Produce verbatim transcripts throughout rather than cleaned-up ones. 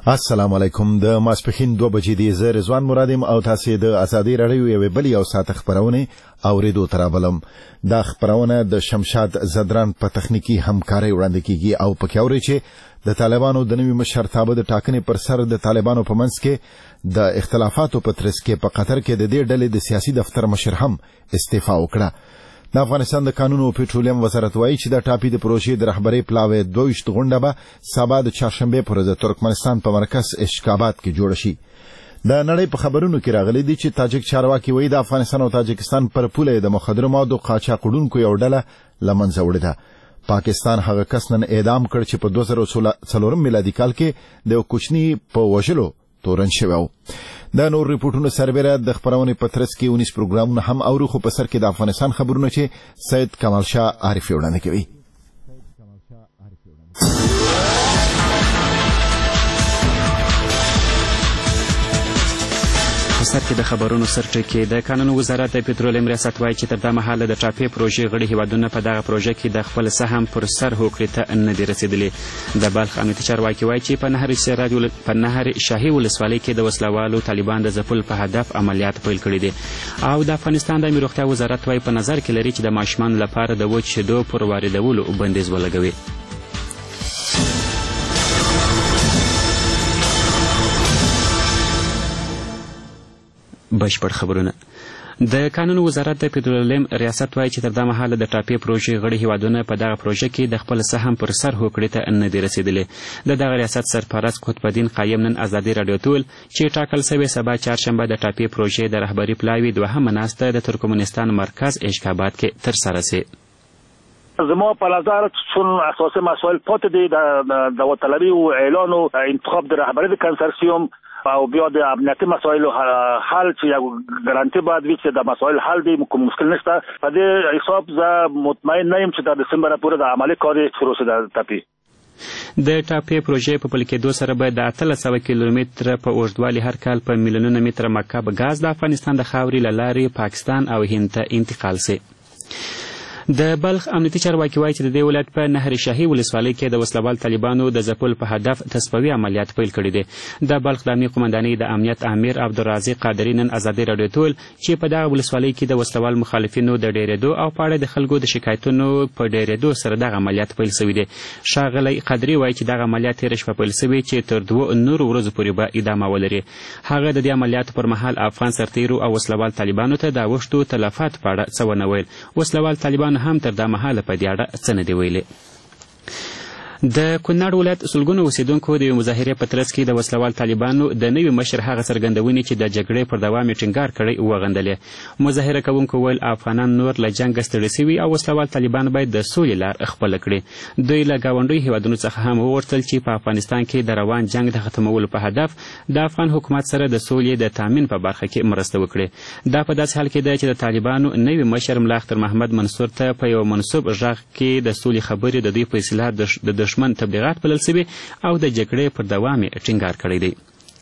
السلام علیکم. د ماسپخین دوه بجې دی. زه رضوان مرادم او تاسو د ازادي رادیو یو بل یو ساعت خبرونه اوریدو ترابلم. دا خبرونه د شمشاد زدران په تخنیکی همکاري وړاندې کیږي او پکې اوري چې د طالبانو د نوي مشرتابه د ټاکنې پر سر د طالبانو په منځ کې د اختلافاتو په ترڅ کې په قطر کې د دې ډلې د سیاسي دفتر مشر هم استعفا وکړه. د افغانستان د قانون او پټرولیم وزارت وایي چې د ټاپي د پروژې د رهبرۍ پلاوی دویشت غونډه به سبا د چهارشنبه پر ورځ ترکمنستان په مرکز اشکاباد کې جوړ شي. د نړۍ په خبرونو کې راغلي دي چې تاجک چارواکي وایي د افغانستان او تاجکستان پر پوله د مخدره موادو قاچاقونکو یو ډله لمنځه وړې ده. پاکستان هغه کس نن اعدام کړ چې په دوه زره څلور میلادي کال کې د کوچني په وژلو تورن شوی. دا نور ریپورتونه سربېره د خبرونې په ترڅ کې اونیس پروګرامونه هم اورو، خو په سر کې د افغانستان خبرونه چې سید کمال شاه عارفي وړاندې کوي. سر کې د خبرونو سرټکی د قانون وزارت د پټرولیم ریاست وایي چې تر دا مهاله د ټاپي پروژې غړي هیوادونه په دغه پروژه کې د خپل سهم پر سر هوکړې ته نه دي رسیدلي. د بلخ امنیتي چارواکي وایي چې په نهر سراج په نهر شاهي ولسوالۍ کې د وسلوالو طالبان د ځپل په هدف عملیات پیل کړي دي. او د افغانستان د روغتیا وزارت وایي په نظر کې لري چې د ماشومان لپاره د وچ شیدو پر واردولو بندیز ولګوي. بشپړ خبرونه. د قانون وزارت د پټرولیم ریاست وایي چې تر دا مهاله د ټاپي پروژې غړي هیوادونه په دغه پروژه کې د خپل سهم پر سر هوکړې ته نه دي رسیدلي. د دغه ریاست سرپرست قطب الدین قایم نن ازادي راډیو ته ویل چې ټاکل شوې سبا چهارشنبه د ټاپي پروژې د رهبري پلاوي دوهمه ناسته د ترکمنستان مرکز اشکاباد کې ترسره شي. زما په نظر چون اساسي مسائل پاتې دي د داوطلبي او اعلان او انتخاب د رهبري د کنسرسیوم او بیا د امنیتي مسایلو حل چې یو ګارانټي باید وي چې د مسایل حل دي، کوم مشکل نشته. په دې حساب زه مطمئن نه یم چې د دسمبر پورې د عملي کاري شروع شي. د ټاپي د ټاپي پروژې په پلي کېدو سره به د اتلس سوه کیلومتره په اوږدوالي هر کال په میلیونونه متره مکعب ګاز د افغانستان د خاورې له لارې پاکستان او هند ته انتقال شي. د بلخ امنیتي چارواکي وایي چې د دې ولایت په نهر شاهي ولسوالۍ کې د وسلوال طالبانو د ځپل په هدف تصفوي عملیات پیل کړي دي. د بلخ د امنیه قومندانۍ د امنیت امیر عبدالرازق قادري نن ازادي راډیو ته ویل چې په دغه ولسوالۍ کې د وسلوال مخالفینو د ډېرېدو او په اړه د خلکو د شکایتونو په ډېرېدو سره دغه عملیات پیل شوي دي. ښاغلی قادري وایي چې دغه عملیات تېره شپه پیل شوي چې تر دوه نورو ورځو پورې به ادامه ولري. هغه د دې عملیاتو پر مهال افغان سرتیرو او وسلوال طالبانو ته د اوښتو تلفات په اړه څه ونه ویل. وسلوال طالبانو هم تر دا مهال په دې اړه څه نه دي ویلي. د کونړ ولایت سلګونو اوسیدونکو د یوې مظاهرې په ترڅ کې د وسلوال طالبانو د نوي مشر هغه څرګندونې چې د جګړې پر دوام یې ټینګار کړی وغندلې. مظاهره کوونکو ویل افغانان نور له جنګه ستړي سوي او وسلوال طالبان باید د سولې لار خپله کړي. دوی له ګاونډیو هیوادونو څخه هم وغوښتل چې په افغانستان کې د روان جنګ د ختمولو په هدف د افغان حکومت سره د سولې د تامین په برخه کې مرسته وکړي. دا په داسې حال کې ده چې د طالبانو نوي مشر ملا اختر محمد منصور ته په یو منصوب غږ کې د سولې خبرې د دوی په اصطلاح د دشمن تبلیغات بلل شوي او د جګړې پر دوام یې ټینګار کړی دی.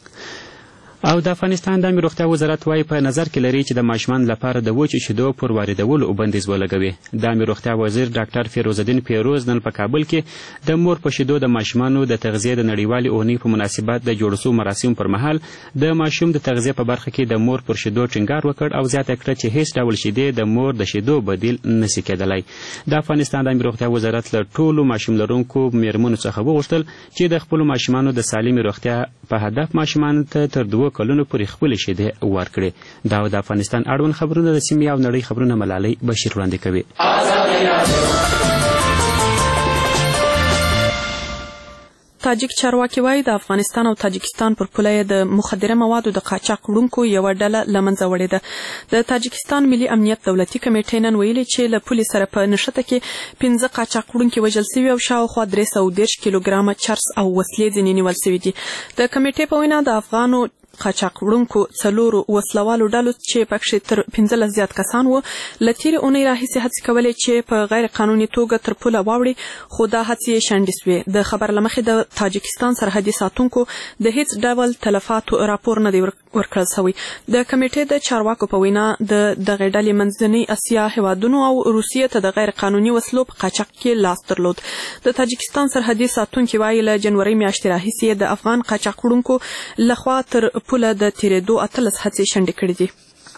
او د افغانستان د روغتیا وزارت وایي په نظر کې لري چې د ماشومان لپاره د وچو شیدو پر واردولو بندیز ولګوي. د روغتیا وزیر ډاکټر فیروز الدین پیروز نن په کابل کې د مور په شیدو د ماشومانو د تغذیې د نړیوالې اونۍ په مناسبت د جوړ شوو مراسمو پر مهال د ماشوم د تغذیې په برخه کې د مور پر شیدو ټینګار وکړ او زیاته کړه چې هیڅ ډول شیدې د مور د شیدو بدیل نشي کېدلی. د افغانستان د روغتیا وزارت له ټولو ماشوم لرونکو میرمنو څخه وغوښتل چې د خپلو ماشومانو د سالمې روغتیا په هدف ماشومانو ته تر دوه کلونو پورې خپلې شیدې ورکړي. دا د افغانستان اړوند خبرونه د سیمې او نړۍ خبرونه ملالۍ بشیر وړاندې کوي. تاجک چارواکي وایي د افغانستان او تاجکستان پر پوله د مخدره موادو د قاچاق وړونکو یوه ډله له منځه وړې ده. د تاجکستان ملي امنیت دولتي کمیټې نن ویلي چې له پولې سره په نښته کې پنځه قاچاق وړونکي وژل سوي او شاوخوا درې سوه دېرش کیلوګرامه چرس او وسلې ځینې نیول سوي دي. د کمیټې په وینا د افغانو قاچاق وړونکو څلورو وسلوالو ډلو چې پکښې تر پنځلس زیات کسان وو له تېرې اونۍ راهیسې هڅې کولې چې په غیر قانوني توګه تر پوله واوړي، خو دا هڅې یې شنډې سوې. د خبر له مخې د تاجکستان سرحدي ساتونکو د هیڅ ډول تلفاتو راپور نه دی ورکړل شوی. د کمیټې د چارواکو په وینا د دغه ډلې منځنۍ اسیا هیوادونو او روسیې ته د غیر قانوني وسلو په قاچاق کې لاس درلود. د تاجکستان سرحدي ساتونکي وایي له جنوري میاشتې راهیسې د افغان قاچاق وړونکو لخوا تر پوله د تیریدو اتلس هڅې شنډې کړې دي.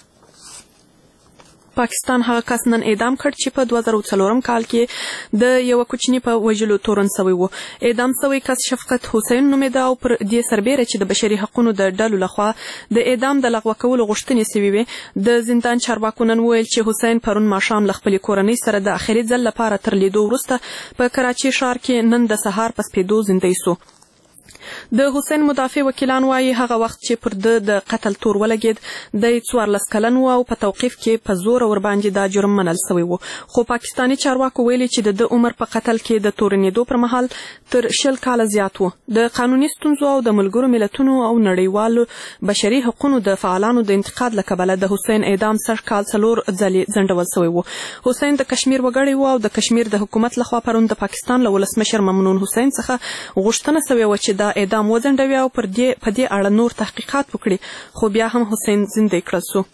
پاکستان هغه کس نن اعدام کړ چې په دوه زره څلورم کال کې د یو کوچني په وژلو تورن شوی و. اعدام شوی کس شفقت حسین نومېده او پر دې سربېره چې د بشري حقوقو د ډلو لخوا د اعدام د لغوه کولو غوښتنې شوې وې. د زندان چارواکو نن ویل چې حسین پرون ماښام له خپلې کورنۍ سره د اخري ځل لپاره تر لیدو وروسته په کراچي ښار کې نن د سهار په سپېدو زندۍ سو. د حسین مدافع وکیلان وایي هغه وخت چې پر د د قتل تور ولګید د څوارلس کلن و او په توقیف کې په زور ورباندې دا جرم منل شوی و. خو پاکستاني چارواکو ویلي چې د د عمر په قتل کې د تورنېدو پر مهال تر شل کاله زیات و. د قانوني ستونزو او د ملګرو ملتونو او نړیوالو بشري حقوقو د فعالانو د انتقاد له کبله د حسین اعدام سږ کال څلور ځلې ځنډول شوی و. حسین د کشمیر وګړی و او د کشمیر د حکومت لخوا پرون د پاکستان له ولسمشر ممنون حسین څخه غوښتنه شوې وه چې دا اعدام وځنډوي او پر دې په دې اړه نور تحقیقات وکړي، خو بیا هم حسین زندۍ کړل شو.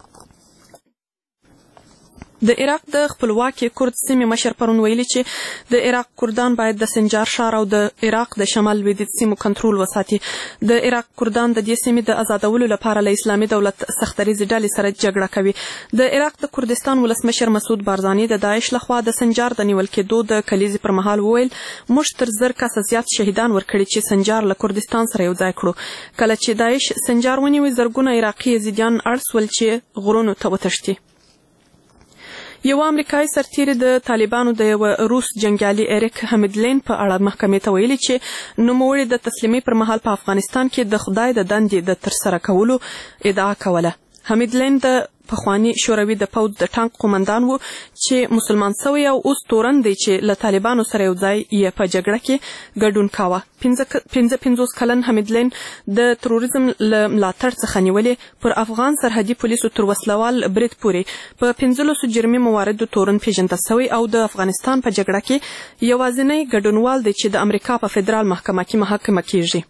د عراق د خپلواکي کورد سیمې مشر پرون ویلي چې د عراق کردان باید د سنجار ښار او د عراق د شمال لویدیځ سیمو کنټرول وساتي. د عراق کردان د دې سیمې د آزادولو لپاره له اسلامي دولت سختدریزې ډلې سره جګړه کوي. د عراق د کردستان ولسمشر مسعود بارزاني د داعش لخوا د سنجار د نیول کېدو د کلیزې پر مهال وویل موږ تر زر کسه زیات شهیدان ورکړي چې سنجار له کردستان سره یو ځای کړو. کله چې داعش سنجار ونیوي زرګونه عراقي یزیدیان اړ سول چې غرونو ته وتښتي. یو امریکایي سرتیری د طالبانو د یو روس جنګیالي اریک حمیدلین په اړه محکمې ته ویلي چې نوموړي د تسلیمۍ پر مهال په افغانستان کې د خدای د دندې د ترسره کولو ادعا کوله. حمیدلین د پخوانی شوروي د پوځ د ټانک قومندان و چې مسلمان شوی او اوس تورن دی چې له طالبانو سره یو ځای یې په جګړه کې ګډون کاوه. پنځه پنځوس کلن حمیدلین د تروریزم له ملاتړ څخه نیولې پر افغان سرحدي پولیسو تر وسلوال برید پورې په پنځلسو جرمي مواردو تورن پیژنده شوی او د افغانستان په جګړه کې یوازینی ګډونوال دی چې د امریکا په فدرال محکمه کې محاکمه کیږي.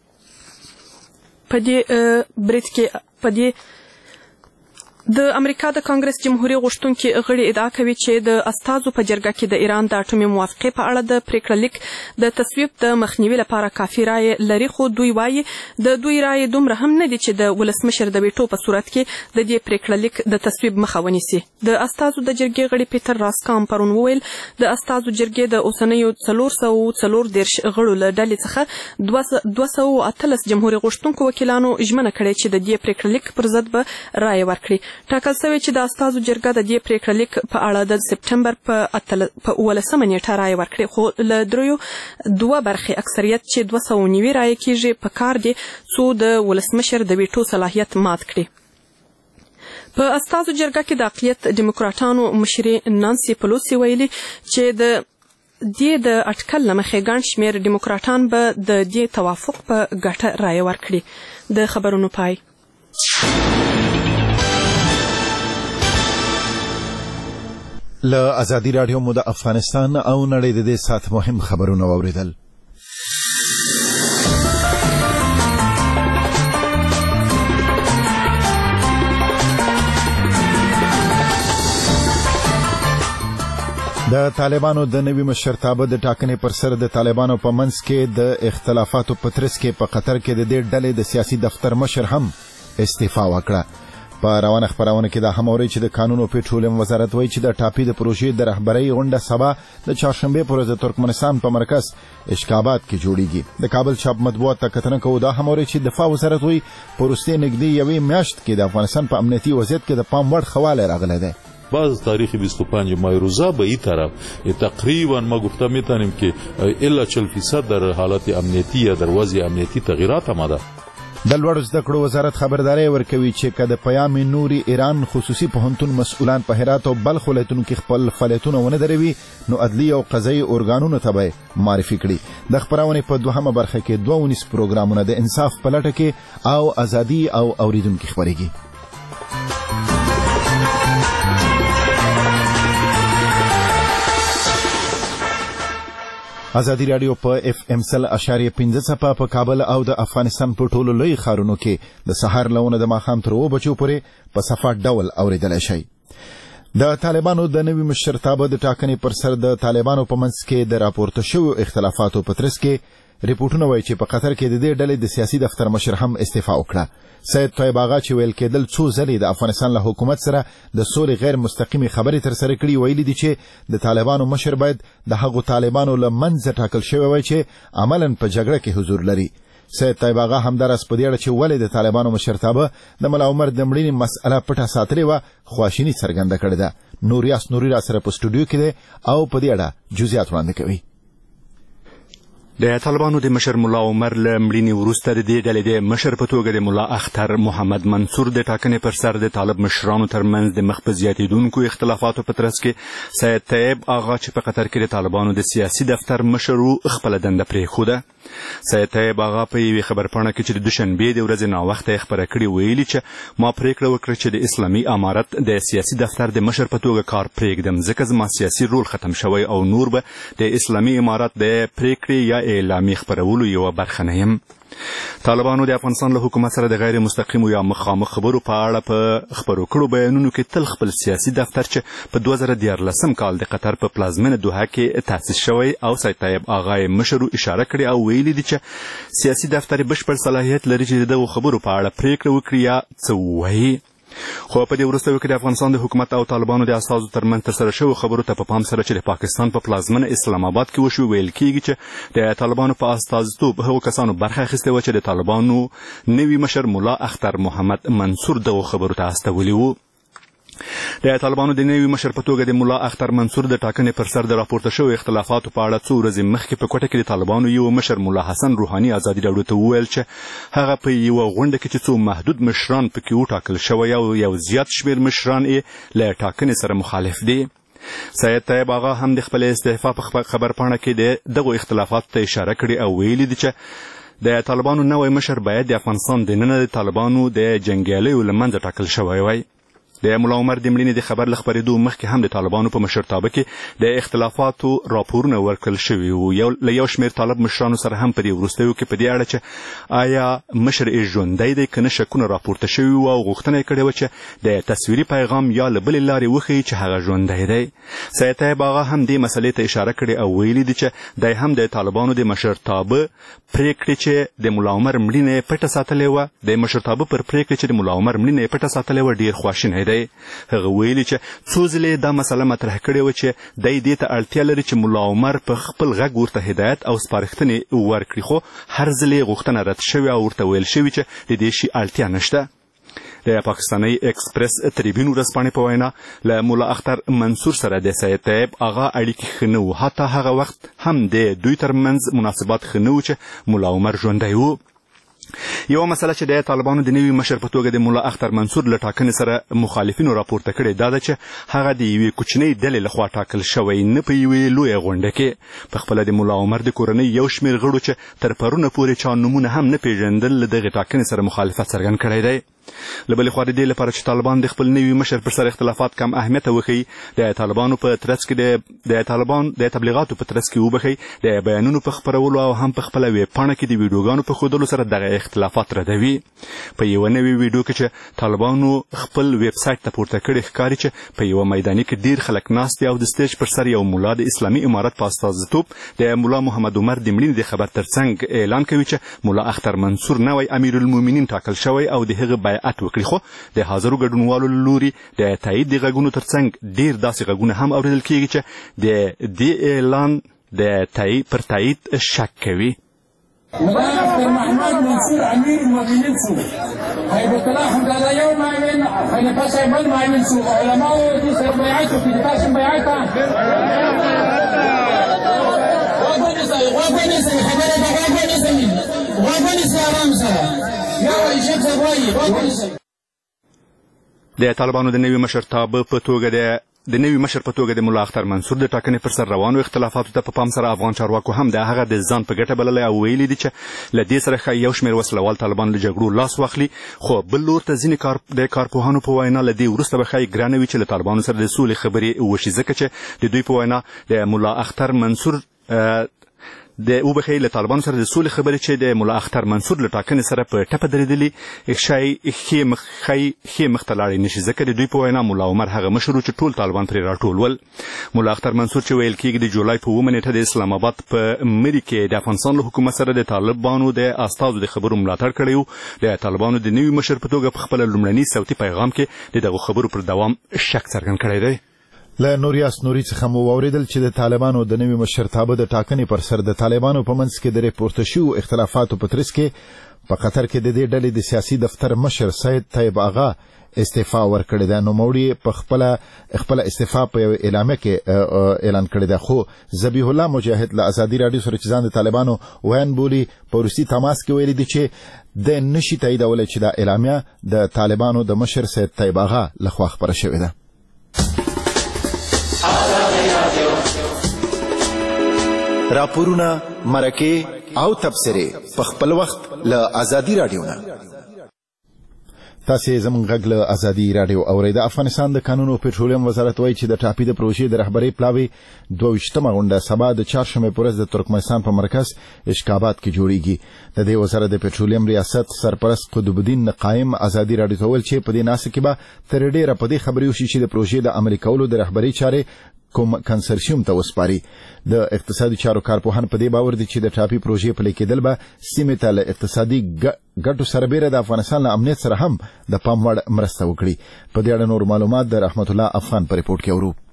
په دې برید کې په دې د امریکا د کانګرس جمهوریت غوښتونکي غړي ادعا کوي چې د استازو په جرګه کې د ایران د اټومي موافقې په اړه د پریکړه لیک د تصویب د مخنیوي لپاره کافي رایې لري، خو دوی وایي د دوی رایې دومره هم نه دي چې د ولسمشر د ویټو په صورت کې د دې پریکړه لیک د تصویب مخه ونیسي. د استازو د جرګې غړي پیټر راسکام پرون وویل د استازو جرګې د اوسنیو څلور سوه څلور دېرش غړو له ډلې څخه دوه سوه اتلس جمهوریت غوښتونکو وکیلانو ژمنه کړې چې د دې پریکړه لیک پر ضد به رایې ورکړي. ټاکل شوی چې د استازو جرګه د دې پریکړه لیک په اړه د سپټمبر په اوولسمه نیټه رایې ورکړي، خو له دریو دوه برخې اکثریت چې دوه سوه نوي رایې کیږي په کار دی څو د ولسمشر د ویټو صلاحیت مات کړي. په استازو جرګه کې د اقلیت ډیموکراټانو مشرې نانسي پلوسی ویلي چې د دې د اټکل له مخې ګڼ شمېر ډیموکراټان به د دې توافق په ګټه رایې ورکړي. د خبرونو پای. له ازادي راډیو مو د افغانستان او نړۍ د دې سات مهم خبرونه واوریدل. د طالبانو د نوي مشرتابه د ټاکنې پر سر د طالبانو په منځ کې د اختلافاتو په ترڅ کې په قطر کې د دې ډلې د سیاسي دفتر مشر هم استعفا وکړه. په روانه خبرونه کې دا هم اوري چې د قانون او پټرولیم وزارت وایي چې د ټاپي د پروژې د رهبرۍ غونډه سبا د چهارشنبه پر ورځ ترکمنستان په مرکز اشکابات کې جوړیږي. د کابل چاپ مطبوعات ته کتنه کوو دا هم اوري چې دفاع وزارت وایي پروسته نږدې یوې میاشت کې د افغانستان په امنیتي وضعیت کې د پام وړ خواله راغلی دی. باز تاریخ بیست و پنج مای روزا به این طرف تقریبا ما گفته میتونیم که الا چهل فیصد در حالت امنیتی یا در وضع امنیتی تغییرات آمده. د لوړو زده کړو وزارت خبرداري ورکوي چې که د پیام نوري ایران خصوصي پوهنتون مسؤلان په هرات او بلخ ولایتونو کې خپل فعالیتونه ونه دروي نو عدلي او قضایي ارګانونو ته به معرفي کړي. د خبرونې په دوهمه برخه کې دوه ونیس پروګرامونه د انصاف په لټه کې او ازادي او اوریدونکو خبرېږي. ازادي رادیو په اف ام سل اشاریه پنځه څپه په کابل او د افغانستان په ټولو لوی ښارونو کې د سهار لونه د ماښام تر اوه بجو پورې په صفه ډول اوریدلی شئ. د طالبانو د نوي مشرتابه د ټاکنې پر سر د طالبانو په منځ کې د راپورته شویو اختلافاتو په ترڅ کې ریپورټونه وایي چې په قطر کې د دې ډلې د سیاسي دفتر مشر هم استعفا وکړه. سید طیب آغا چې ویل کېدل څو ځلې د افغانستان له حکومت سره د سولې غیر مستقیمې خبرې ترسره کړي، ویلي دي چې د طالبانو مشر باید د هغو طالبانو له منځه ټاکل شوی وای چې عملاً په جګړه کې حضور لري. سید طیب آغا همداراز په دې اړه چې ولې د طالبانو مشرتابه د ملا عمر د مړینې مسأله پټه ساتلې وه خواشیني څرګنده کړې ده. نوریاس نوري را سره په سټوډیو کې دی او په دې اړه جزئیات وړاندې کوي. د طالبانو د مشر ملا عمر له مړینې وروسته د دې ډلې د مشر په توګه د ملا اختر محمد منصور د ټاکنې پر سر د طالب مشرانو ترمنځ د مخ په زیاتېدونکو اختلافاتو په ترڅ کې سید طیب آغا چې په قطر کې د طالبانو د سیاسي دفتر مشر و خپله دنده پرېښوده. سید طیب آغا په یوې خبرپاڼه کې چې د دوشنبې د ورځې ناوخته یې خپره کړې ویلي چې ما پرېکړه وکړه چې د اسلامي امارت د سیاسي دفتر د مشر په توګه کار پرېږدم، ځکه زما سیاسي رول ختم شوی او نور به د اسلامي امارت د پرېکړې یا اعلامي خپرولو یوه برخه نه یم. طالبانو د افغانستان له حکومت سره د غیر مستقیمو یا مخامخ خبرو په اړه په خپرو کړو بیانونو کې تل خپل سیاسي دفتر چې په دوه زره دیارلسم کال د قطر په پلازمینه دوحه کې تاسیس شوی او سید طیب آغا یې مشر اشاره کړې او ویلي دي چې سیاسي دفتر بشپړ صلاحیت لري چې د دغو خبرو په اړه پرېکړه وکړي یا څه ووایي. خو په دې وروستیو کې د افغانستان د حکومت او طالبانو د استازو ترمنځ ترسره شویو خبرو ته په پام سره چې د پاکستان په پلازمینه اسلام آباد کې وشوي، ویل کېږي چې د طالبانو په استازیتوب هغو کسانو برخه اخیستې وه چې د طالبانو نوي مشر ملا اختر محمد منصور دغو خبرو ته استولي وو. د طالبانو د نوي مشر په توګه د ملا اختر منصور د ټاکنې پر سر د راپورته شویو اختلافاتو په اړه څو ورځې مخکې په کوټه کې د طالبانو یو مشر ملا حسن روحاني ازادي راډیو ته وویل چې هغه په یوه غونډه کې چې څو محدود مشران پکې وټاکل شوی او یو زیات شمېر مشران یې له ټاکنې سره مخالف دي. سید طیب آغا هم د خپل استعفا په خبرپاڼه کې د دغو اختلافاتو ته اشاره کړې او ویلي دي چې د طالبانو نوی مشر باید د افغانستان دننه د طالبانو د جنګیالیو له منځه ټاکل شوی وای. د ملا عمر د مړینې د خبر له خپرېدو مخکې هم د طالبانو په مشرتابه کې د اختلافاتو راپورونه ورکړل شوي وو. یو له یو شمېر طالب مشرانو سره هم په دې وروستیو کې په دې اړه چې آیا مشر یې ژوندی دی که نه شکونه راپورته شوي وو او غوښتنه یې کړې وه چې د تصویري پیغام یا له بلې لارې وښیي چې هغه ژوندی دی. سید طیب آغا هم دې مسلې ته اشاره کړې او ویلي دي چې دی هم د طالبانو د مشرتابه پرېکړې چې د ملا عمر مړینه یې پټه ساتلې وه د مشرتابه پر پرېکړې چې د ملا عمر مړینه یې پټه ساتلې وه ډېر خواشینی دی. هغه ویلي چې څو ځلې دا مسله مطرح کړې وه چې دی دې ته اړتیا لري چې ملا عمر په خپل غږ ورته هدایت او سپارښتنې ورکړي، خو هر ځل یې غوښتنه رد شوې او ورته ویل شوي چې د دې شي اړتیا نشته. د پاکستاني اکسپریس تریبیون ورځپاڼې په وینا له ملا اختر منصور سره د سید طیب آغا اړیکې ښه نه وو، حتی هغه وخت هم د دوی ترمنځ مناسبات ښه نه وو چې ملا عمر ژوندی و. یوه مسله چې د طالبانو د نوي مشر په توګه د ملا اختر منصور له ټاکنې سره مخالفینو راپورته کړې دا ده چې هغه د یوې کوچنۍ ډلې لخوا ټاکل شوی، نه په یوې لویه غونډه کې. په خپله د ملا عمر د کورنۍ یو شمېر غړو چې تر پرونه پورې چا نومونه هم نه پېژندل له دغې ټاکنې سره مخالفت څرګند کړی دی. له بلې خوا د دې لپاره چې طالبان د خپل نوي مشر پر سر اختلافات کم اهمیته وښیي، د طالبانو په ترڅ کې د طالبان د تبلیغاتو په ترڅ کې وبښي، د بیانونو په خپرولو او هم په خپله ویبپاڼه کې د ویډیوګانو په ښودلو سره دغه اختلافات ردوي. په یوه نوي ویډیو کې چې طالبانو خپل ویب سایټ ته پورته کړی ښکاري چې په یوه میداني کې ډېر خلک ناست دي او د سټیج پر سر یو ملا د اسلامي امارت په استازیتوب د ملا محمد عمر د مړینې د خبر ترڅنګ اعلان کوي چې ملا اختر منصور نوی امیرالمؤمنین ټاکل شوی او د هغه بیعت وکړي. خو د حاضرو ګډونوالو له لوري د تایید د غږونو ترڅنګ ډېر داسې غږونه هم اورېدل کېږي چې د دې اعلان د تایید پر تایید شک کوي. ملا اختر محمد منصور امیر المؤمنین شو، هیبت الله حمدالله یو مؤمن، خلیفه صاحب بل مؤمن شو، علماو دې سره بیعت وکړي. تاسو بیعت غوږ ونیسئ، غوږ ونیسئ، خبره ده غوږ ونیسئ، غوږ ونیسئ ارام سره. یا وایي شیخ صاحب وایي غوږ ونیسئ. د طالبانو د نوي مشرتابه په توګه د د نوي مشر په توګه د ملا اختر منصور د ټاکنې پر سر روانو اختلافاتو ته په پام سره افغان چارواکو هم د هغه د ځان په ګټه بللی او ویلي دي چې له دې سره ښایي یو شمېر وسلوال طالبان له جګړو لاس واخلي. خو بل لور ته ځینې کار د کارپوهانو په وینا له دې وروسته به ښایي ګرانه وي چې له طالبانو سره د سولې خبرې وشي، ځکه چې د دوی په وینا د ملا اختر منصور د وبخي له طالبانو سره د سولې خبرې چې د مولا اختر منصور له ټاکنې سره په ټپه درېدلې شای ښې مخ ښې مخ ته لاړې نشي ځکه د دوی په وینا مولا عمر هغه مشر چې ټول طالبان پرې راټولول. مولا اختر منصور چې ویل کېږي د جولای په اوومه نیټه د اسلام آباد په مری کې د افغانستان له حکومت سره د طالبانو د استازو د خبرو ملاتړ کړی و، د طالبانو د نوي مشر په توګه په خپل لومړني صوتي پیغام کې د دغه خبرو پر دوام شک څرګند کړی دی. له نوریاس نوري څخه مو واوریدل چې د طالبانو د نوي مشرتابه د ټاکنې پر سر د طالبانو په منځ کې د ریپورت شوو اختلافاتو په ترڅ کې په قطر کې د دې ډلې د سیاسي دفتر مشر سید طیب آغا استعفا ورکړی ده. نو موري په خپل خپل استعفا په یو اعلامیه کې اعلان کړی ده، خو ذبیح الله مجاهد له ازادي رادیو سره چې ځان د طالبانو وین بولی په روسي تماس کې ویلي دي چې د نشي تاییدولی چې دا اعلامیه د طالبانو د مشر سید طیب آغا لخوا خپره شوې ده. راپورونه، مرکې او تبصرې په خپل وخت له ازادي رادیو نه. تاسې زموږ غږ له ازادي رادیو اورئ. د افغانستان د کانونو او پټرولیم وزارت وایي چې د ټاپي د پروژې د رهبرۍ پلاوي دوه ویشتمه غونډه سبا د چهارشنبې په ورځ د ترکمنستان په مرکز اشکاباد کې جوړیږي. د دې وزارت د پټرولیم ریاست سرپرست قطب الدین قائم ازادي رادیو ته ویل چې په دې ناسته کې به تر ډیره په دې خبرې وشي چې د پروژې د عملي کولو د رهبرۍ چارې کوم کنسرشیوم ته وسپاري. د اقتصادي چارو کارپوهان په دې باور دي چې د ټاپي پروژې پلي کېدل به سیمې ته له اقتصادي ګټو سره بیره د افغانستان له امنیت سره هم د پام وړ مرسته وکړي. په دې اړه نور معلومات د رحمت الله افغان په ریپورت کې اورو.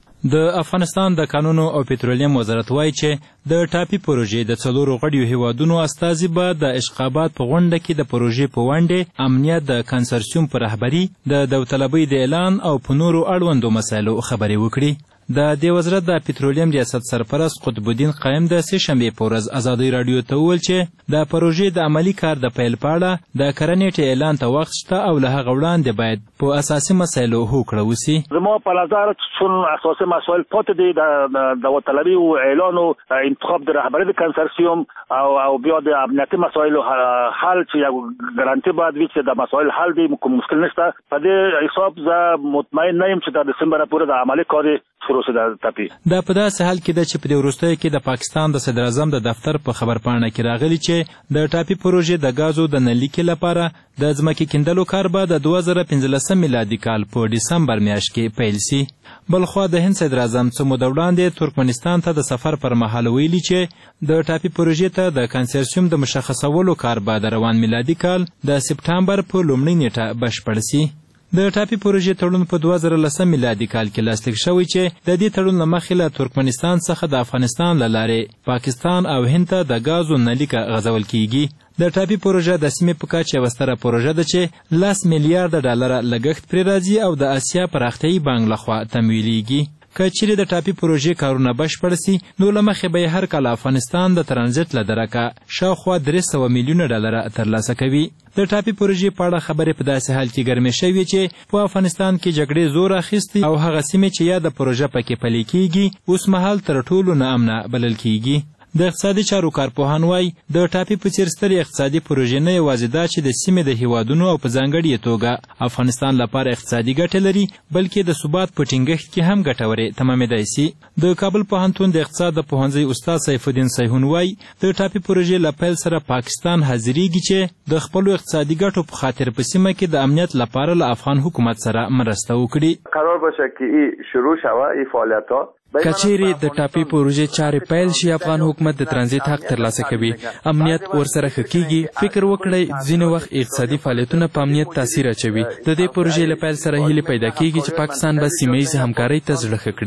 د افغانستان د کانونو او پټرولیم وزارت وایي چې د ټاپي پروژې د څلورو غړیو هیوادونو استازي به د اشقابات په غونډه کې د پروژې په ونډې، امنیت، د کنسرسیوم په رهبري، د داوطلبۍ د اعلان او په نورو اړوندو مسایلو خبرې وکړي. د دې وزارت د پټرولیم ریاست سرپرست قطب الدین قائم د سه شنبې په ورځ ازادي رادیو ته وویل چې د پروژې د عملي کار د پیل په اړه د کرنې اعلان ته وخت شته او له هغه وړاندې باید په اساسي مسایلو هوکړه وشي. زما په نظر چون اساسي مسائل پاتې دي د داوطلبۍ او اعلان او انتخاب د رهبری د کنسرسیوم او او بیا د امنیتي مسایلو حل چې یو ګارانټي باید وي چې د مسایل حل دي، کوم مشکل نشته. په دې حساب زه مطمئن نه یم چې د دسمبر پورې د عملي کار شروع شي. دا په داسې حال کې ده چې په دې وروستیو کې د پاکستان د صدر اعظم د دفتر په خبرپاڼه کې راغلي چې د ټاپي پروژې د غازو د نلیکې لپاره د ځمکې کیندلو کار به د دوه زره پنځلسم میلادي کال په ډسمبر میاشت کې پیل شي. بلخوا د هند صدر اعظم څه موده وړاندې ترکمنستان ته د سفر پر مهال ویلي چې د ټاپي پروژې ته د کنسرسیوم د مشخصولو کار به د روان میلادي کال د سپټمبر په لومړۍ نیټه بشپړ شي. د ټاپي پروژې تړون په دوه زره لسم میلادي کال کې لاسلیک شوی چې د دې تړون له مخې له ترکمنستان څخه د افغانستان له لارې پاکستان او هند ته د غازو نلیکه غځول کیږي. د ټاپي پروژه د سیمې په کچه یوه ستره پروژه ده چې لس میلیارډه ډالره لګښت پرې راځي او د اسیا پراختیایي بانک لخوا تمویلیږي. که چیرې د ټاپي پروژې کارونه بشپړ سي نو له مخې به هر کال افغانستان د ترانزیت له درکه شاوخوا درې سوه میلیونه ډالره ترلاسه کوي. د ټاپي پروژې په اړه خبرې په داسې حال کې ګرمې شوې چې په افغانستان کې جګړې زور اخیستی او هغه سیمې چې یا د پروژه پکې پلي کیږي اوس مهال تر ټولو ناامنه بلل کیږي. د اقتصادي چارو کارپوهان وایي د ټاپي په څېر سترې اقتصادي پروژې نه یوازې دا چې د سیمې د هیوادونو او په ځانګړې توګه افغانستان لپاره اقتصادي ګټې لري بلکې د ثبات په ټینګښت کې هم ګټورې تمامېدای شي. د کابل پوهنتون د اقتصاد د پوهنځي استاد سیف الدین سیحون وایي د ټاپي پروژې له پیل سره پاکستان حاضرېږي چې د خپلو اقتصادي ګټو په خاطر په سیمه کې د امنیت لپاره له افغان حکومت سره مرسته وکړي. قرار باشه که این شروع شوه این فعالیت‌ها کچېرې د ټاپي پروژې چارې پیل شي افغان حکومت د ترانزیت حق ترلاسه کوي، امنیت ورسره ښه کیږي. فکر وکړئ ځینې وخت اقتصادي فعالیتونه په امنیت تاثیر اچوي. د دې پروژې له پیل سره هیلې پیدا کیږي چې پاکستان به سیمه ییزې همکارۍ ته زړه ښه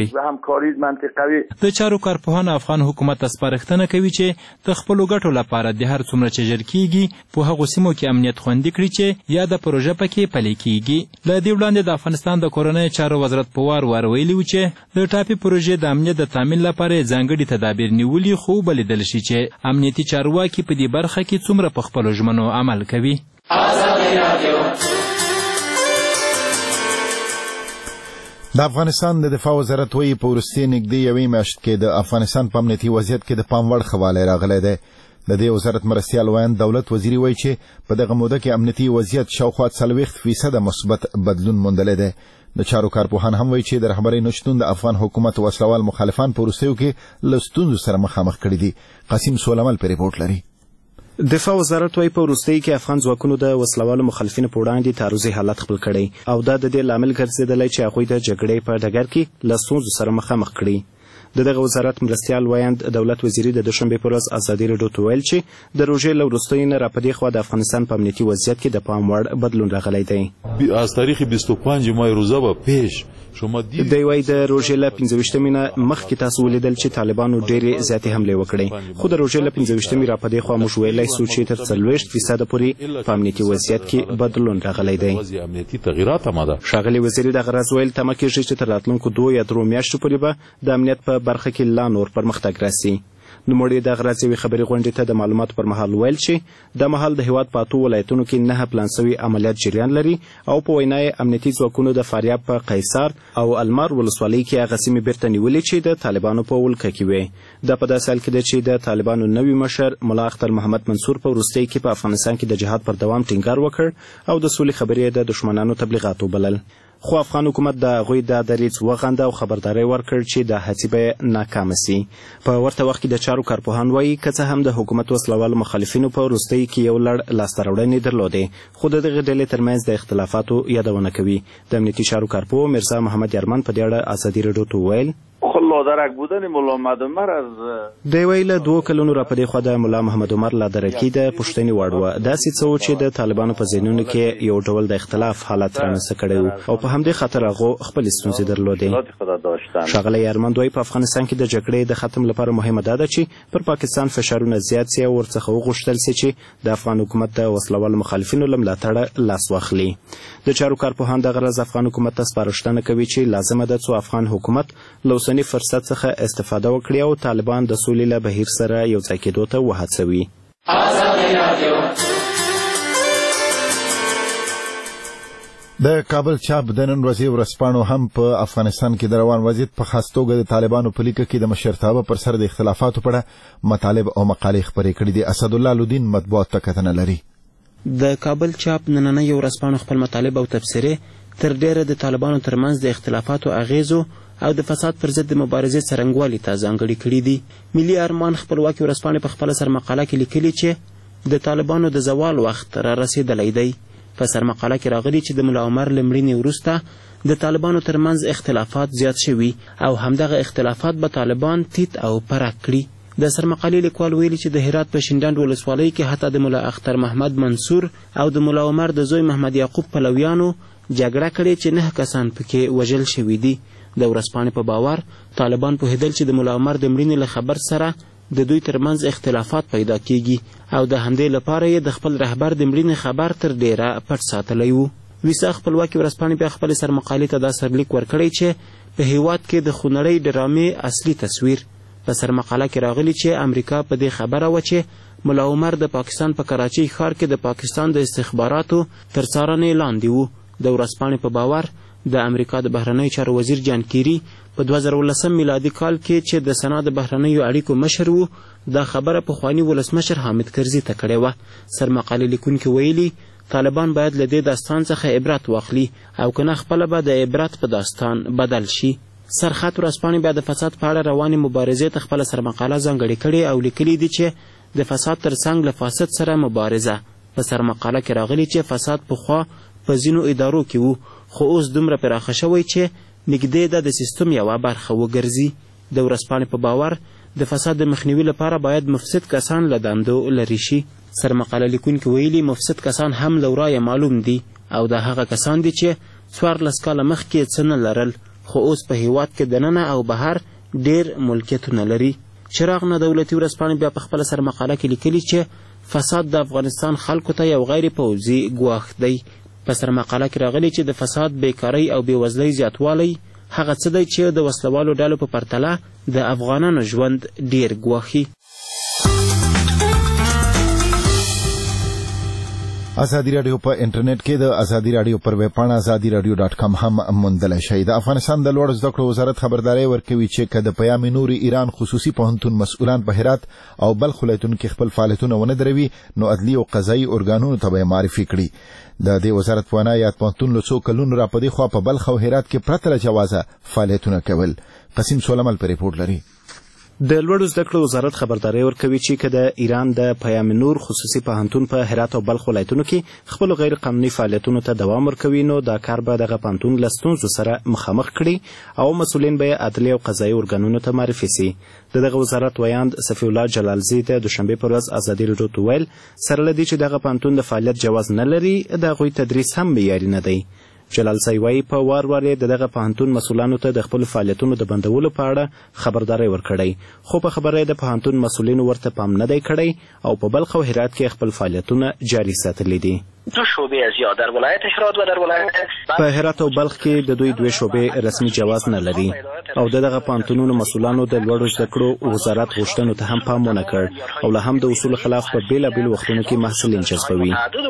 کړي. د چارو کارپوهان افغان حکومت ته سپارښتنه کوي چې د خپلو ګټو لپاره د هر څومره چې ژر کیږي په هغو سیمو کې امنیت خوندي کړي چې یا د پروژه پکې پلي کیږي. له دې وړاندې د افغانستان د کورنیو چارو وزارت په وار وار ویلي و چې د ټاپي پروژې د امنیت د تامین لپاره ځانګړي تدابیر نیولي، خو ولیدل شي چې امنیتي چارواکي په دې برخه کې څومره په خپلو ژمنو عمل کوي. د افغانستان د دفاع وزارت وایي په وروستۍ نږدې یوې میاشت کې د افغانستان په امنیتي وضعیت کې د پام وړ ښه والی راغلی دی. د دې وزارت مرستیال ویاند دولت وزیري وایي چې په دغه موده کې امنیتي وضعیت شاوخوا څلوېښت فیصده مثبت بدلون موندلی دی. د چارو کارپوهان هم وایي چې د رهبرۍ نشتون د افغان حکومت وسلوال مخالفان په وروستیو کې له ستونزو سره مخامخ کړي دي. قاسم سولمل په ریپورت لري. دفاع وزارت وايي په وروستۍ کې افغان ځواکونو د وسلوالو مخالفینو په وړاندې تعرضي حالت خپل کړی او دا د دې لامل ګرځېدلی چې هغوی د جګړې په ډګر کې له ستونزو سره مخامخ کړي. د دغه وزارت مرستیال وایند دولت وزیري د دوشنبې په ورځ ازادي راډیو ته ویل چې د روژې له وروستیو نه راپدې خوا د افغانستان په امنیتي وضعیت کې د پام وړ بدلون راغلی دی. از تاریخ بیست و پنج ماه روزه به پیش شما دید دی وایي د روژې له پنځه ویشتمې نه مخکې تاسو ولیدل چې طالبانو ډېرې زیاتې حملې وکړې، خو د روژې له پنځه ویشتمې راپدې خوا موږ ویلی سو چې تر څلوېښت فیصده پورې په امنیتي وضعیت کې بدلون راغلی دی. امنیتي تغییرات هم ده. ښاغلي وزیري دغه راز ویل تمه کېږي چې تر راتلونکو دوو یا درو میاشتو پورې به د امنیت په برخه کې لا نور پرمختګ راسي. نوموړي دغه ورځ یوې خبري غونډې ته د معلوماتو پر مهال ویل چې د مهال د هیواد په اتو ولایتونو کې نه پلان سوي عملیات جریان لري او په وینا یې امنیتي ځواکونو د فاریاب په قیصار او المار ولسوالۍ کې هغه سیمې بیرته نیولې چې د طالبانو په ولکه کې وې. دا په داسې حال کې ده چې د طالبانو نوي مشر ملا اختر محمد منصور په وروستۍ کې په افغانستان کې د جهاد پر دوام ټینګار وکړ او د سولې خبرې د دښمنانو تبلیغات وبلل. خو افغان حکومت د هغوی دا دریځ وغنده او خبرداری ورکړ چې دا هڅې به ناکامه سي. په ورته وخت کې د چارو کارپوهان وایي که څه هم د حکومت وسلوالو مخالفینو په وروستیو کې یو لړ لاسته راوړنې درلودې، خو د دغې ډلې ترمنځ د اختلافاتو یادونه کوي. د امنیتي چارو کارپوه میرزا محمد یارمن په دې اړه ازادي راډیو ته وویل لادرک بودن ملا محمد عمر از دی ویل له دوه کلونو راپدې خوا د ملا محمد عمر لادرکي د پوښتنې وړ وه. داسې څه و چې د طالبانو په ذهنونو کې یو ډول د اختلاف حالت رامنځته کړی و او په همدې خاطر هغو خپلې ستونزې درلودې. ښاغلی یارمن وایي په افغانستان کې د جګړې د ختم لپاره مهمه دا ده چې پر پاکستان فشارونه زیات سي او ورڅخه وغوښتل سي چې د افغان حکومت د وسلوالو مخالفینو له ملاتړه لاس واخلي. د چارو کارپوهان دغه ورځ افغان حکومت ته سپارښتنه کوي چې لازمه ده څو افغان حکومت له اوسني فرصت څخه استفاده وکړي او طالبان د سولې له بهیر سره یو ځای کېدو ته وهڅوي. د کابل چاپ د نن ورځې ورځپاڼو هم په افغانستان کې د روان وضعیت په خاص توګه د طالبانو په لیکه کې د مشرتابه پر سر د اختلافاتو په اړه مطالب او مقالې خپرې کړي دي. اسدالله لودین مطبوعات ته کتنه لري. د کابل چاپ نننۍ ورځپاڼو خپل مطالب او تبصرې تر ډیره د طالبانو ترمنځ د اختلافاتو اغیزو او د فساد پر ضد د مبارزې څرنګوالي ته ځانګړي کړي دي. ملي ارمان خپلواکي ورځپاڼې په خپله سرمقاله کې لیکلي چې د طالبانو د زوال وخت را رسېدلی دی. په سرمقاله کې راغلي چې د ملا عمر له مړینې وروسته د طالبانو ترمنځ اختلافات زیات شوي او همدغه اختلافات به طالبان تیت او پرک کړي. د سرمقالې لیکوال ویلي چې د هرات په شینډنډ ولسوالۍ کې حتی د ملا اختر محمد منصور او د ملا عمر د زوی محمد یعقوب پلویانو جګړه کړې چې نه کسان پکې وژل شوي دي. د ورځپاڼې په باور طالبان پوهېدل چې د ملا عمر د مړینې له خبر سره د دوی ترمنځ اختلافات پیدا کیږي او د همدې لپاره یې د خپل رهبر د مړینې خبر تر ډیره پټ ساتلی و. ویسا خپلواکي ورځپاڼې بیا خپلې سرمقالې ته دا سرلیک ورکړی چې په هیواد کې د خونړۍ ډرامې اصلي تصویر. په سرمقاله کې راغلي چې امریکا په دې خبره وه چې ملا عمر د پاکستان په کراچۍ ښار کې د پاکستان د استخباراتو تر څارنې لاندې و. د ورځپاڼې په باور د امریکا د بهرنیو چارو وزیر جان کیری په دوه زره ولسم میلادي کال کې چې د سنا د بهرنیو اړیکو مشر و دا خبره پخواني ولسمشر حامد کرزي ته کړې وه. سرمقالې لیکونکي ویلي طالبان باید له دې داستان څخه عبرت واخلي او که نه خپله به د عبرت په داستان بدل شي. سرخط ورځپاڼې بیا د فساد په اړه روانې مبارزې ته خپله سرمقاله ځانګړې کړې او لیکلي دي چې د فساد تر څنګ له فاسد سره مبارزه. په سرمقاله کې راغلي چې فساد پخوا په ځینو ادارو کې و خو اوس دومره پراخه شوی چې نږدې ده د سیستم یوه برخه وګرځي. د ورځپاڼې په باور د فساد د مخنیوي لپاره باید مفسد کسان له دندو لرې شي. سرمقاله لیکونکي ویلي مفسد کسان هم له ورایه معلوم دي او دا هغه کسان دي چې څوارلس کاله مخکې څه نه لرل خو اوس په هیواد کې دننه او بهر ډیر ملکیتونه لري. چراغ نه دولتي ورځپاڼې بیا په خپله سرمقاله کې لیکلي چې فساد د افغانستان خلکو ته یو غیر پوځي ګواښ دی. په سرمقاله کې راغلي چې د فساد بیکارۍ او بېوزلۍ زیاتوالی هغه څه دی چې د وسلوالو ډلو په پرتله د افغانانو ژوند ډیر ګواښي. ازادي رادیو په انټرنیټ کې د ازادي رادیو پر ویب پاڼه ازادي رادیو ډاټ کام هم موندلی شئ. د افغانستان د لوړو زده کړو وزارت خبرداری ورکوي چې که د پیام نور ایران خصوصي پوهنتون مسؤلان په هرات او بلخ ولایتونو کې خپل فعالیتونه ونه دروي نو عدلي او قضایي ارګانونو ته به معرفي کړي. د دې وزارت په وینا یاد پوهنتون له څو کلونو را په دې خوا په بلخ او هرات کې پرته له جوازه فعالیتونه کول. قسیم سولمل په ریپورټ لري. د لوړو زده کړو وزارت خبرداری ورکوي چې که د ایران د پیام نور خصوصي پوهنتون په هرات او بلخ ولایتونو کې خپل غیر قانوني فعالیتونو ته دوام ورکوي نو دا کار به دغه پوهنتون له ستونزو سره مخامخ کړي او مسؤلین به عدلي او قضایي ارګانونو ته معرفي سي. د دغه وزارت ویاند صفی الله جلالزی د دوشنبه پر ورځ ازادي راډیو ته ویل سره له دې چې دغه پوهنتون د فعالیت جواز نه لري د هغوی تدریس هم معیاري نه دی. جلالزی وایي په وار وار د دغه پوهنتون مسؤلانو ته د خپل فعالیتونو د بندولو په اړه خبرداری ورکړی خو په خبره د پوهنتون مسؤلینو ورته پام نه دی کړی او په بلخ او هرات کې خپل فعالیتونه جاري ساتلي دي. دو شعبه از یا در ولایت هرات و در ولایت په هرات او بلخ کې د دوی دوه شعبې رسمي جواز نه لري او دغه پوهنتونونو مسؤلانو د لوړو زده کړو وزارت غوښتنو ته هم پام ونه کړ او له هم د اصول خلاف په بیلابیلو وختونو کې محصلین جذبوي.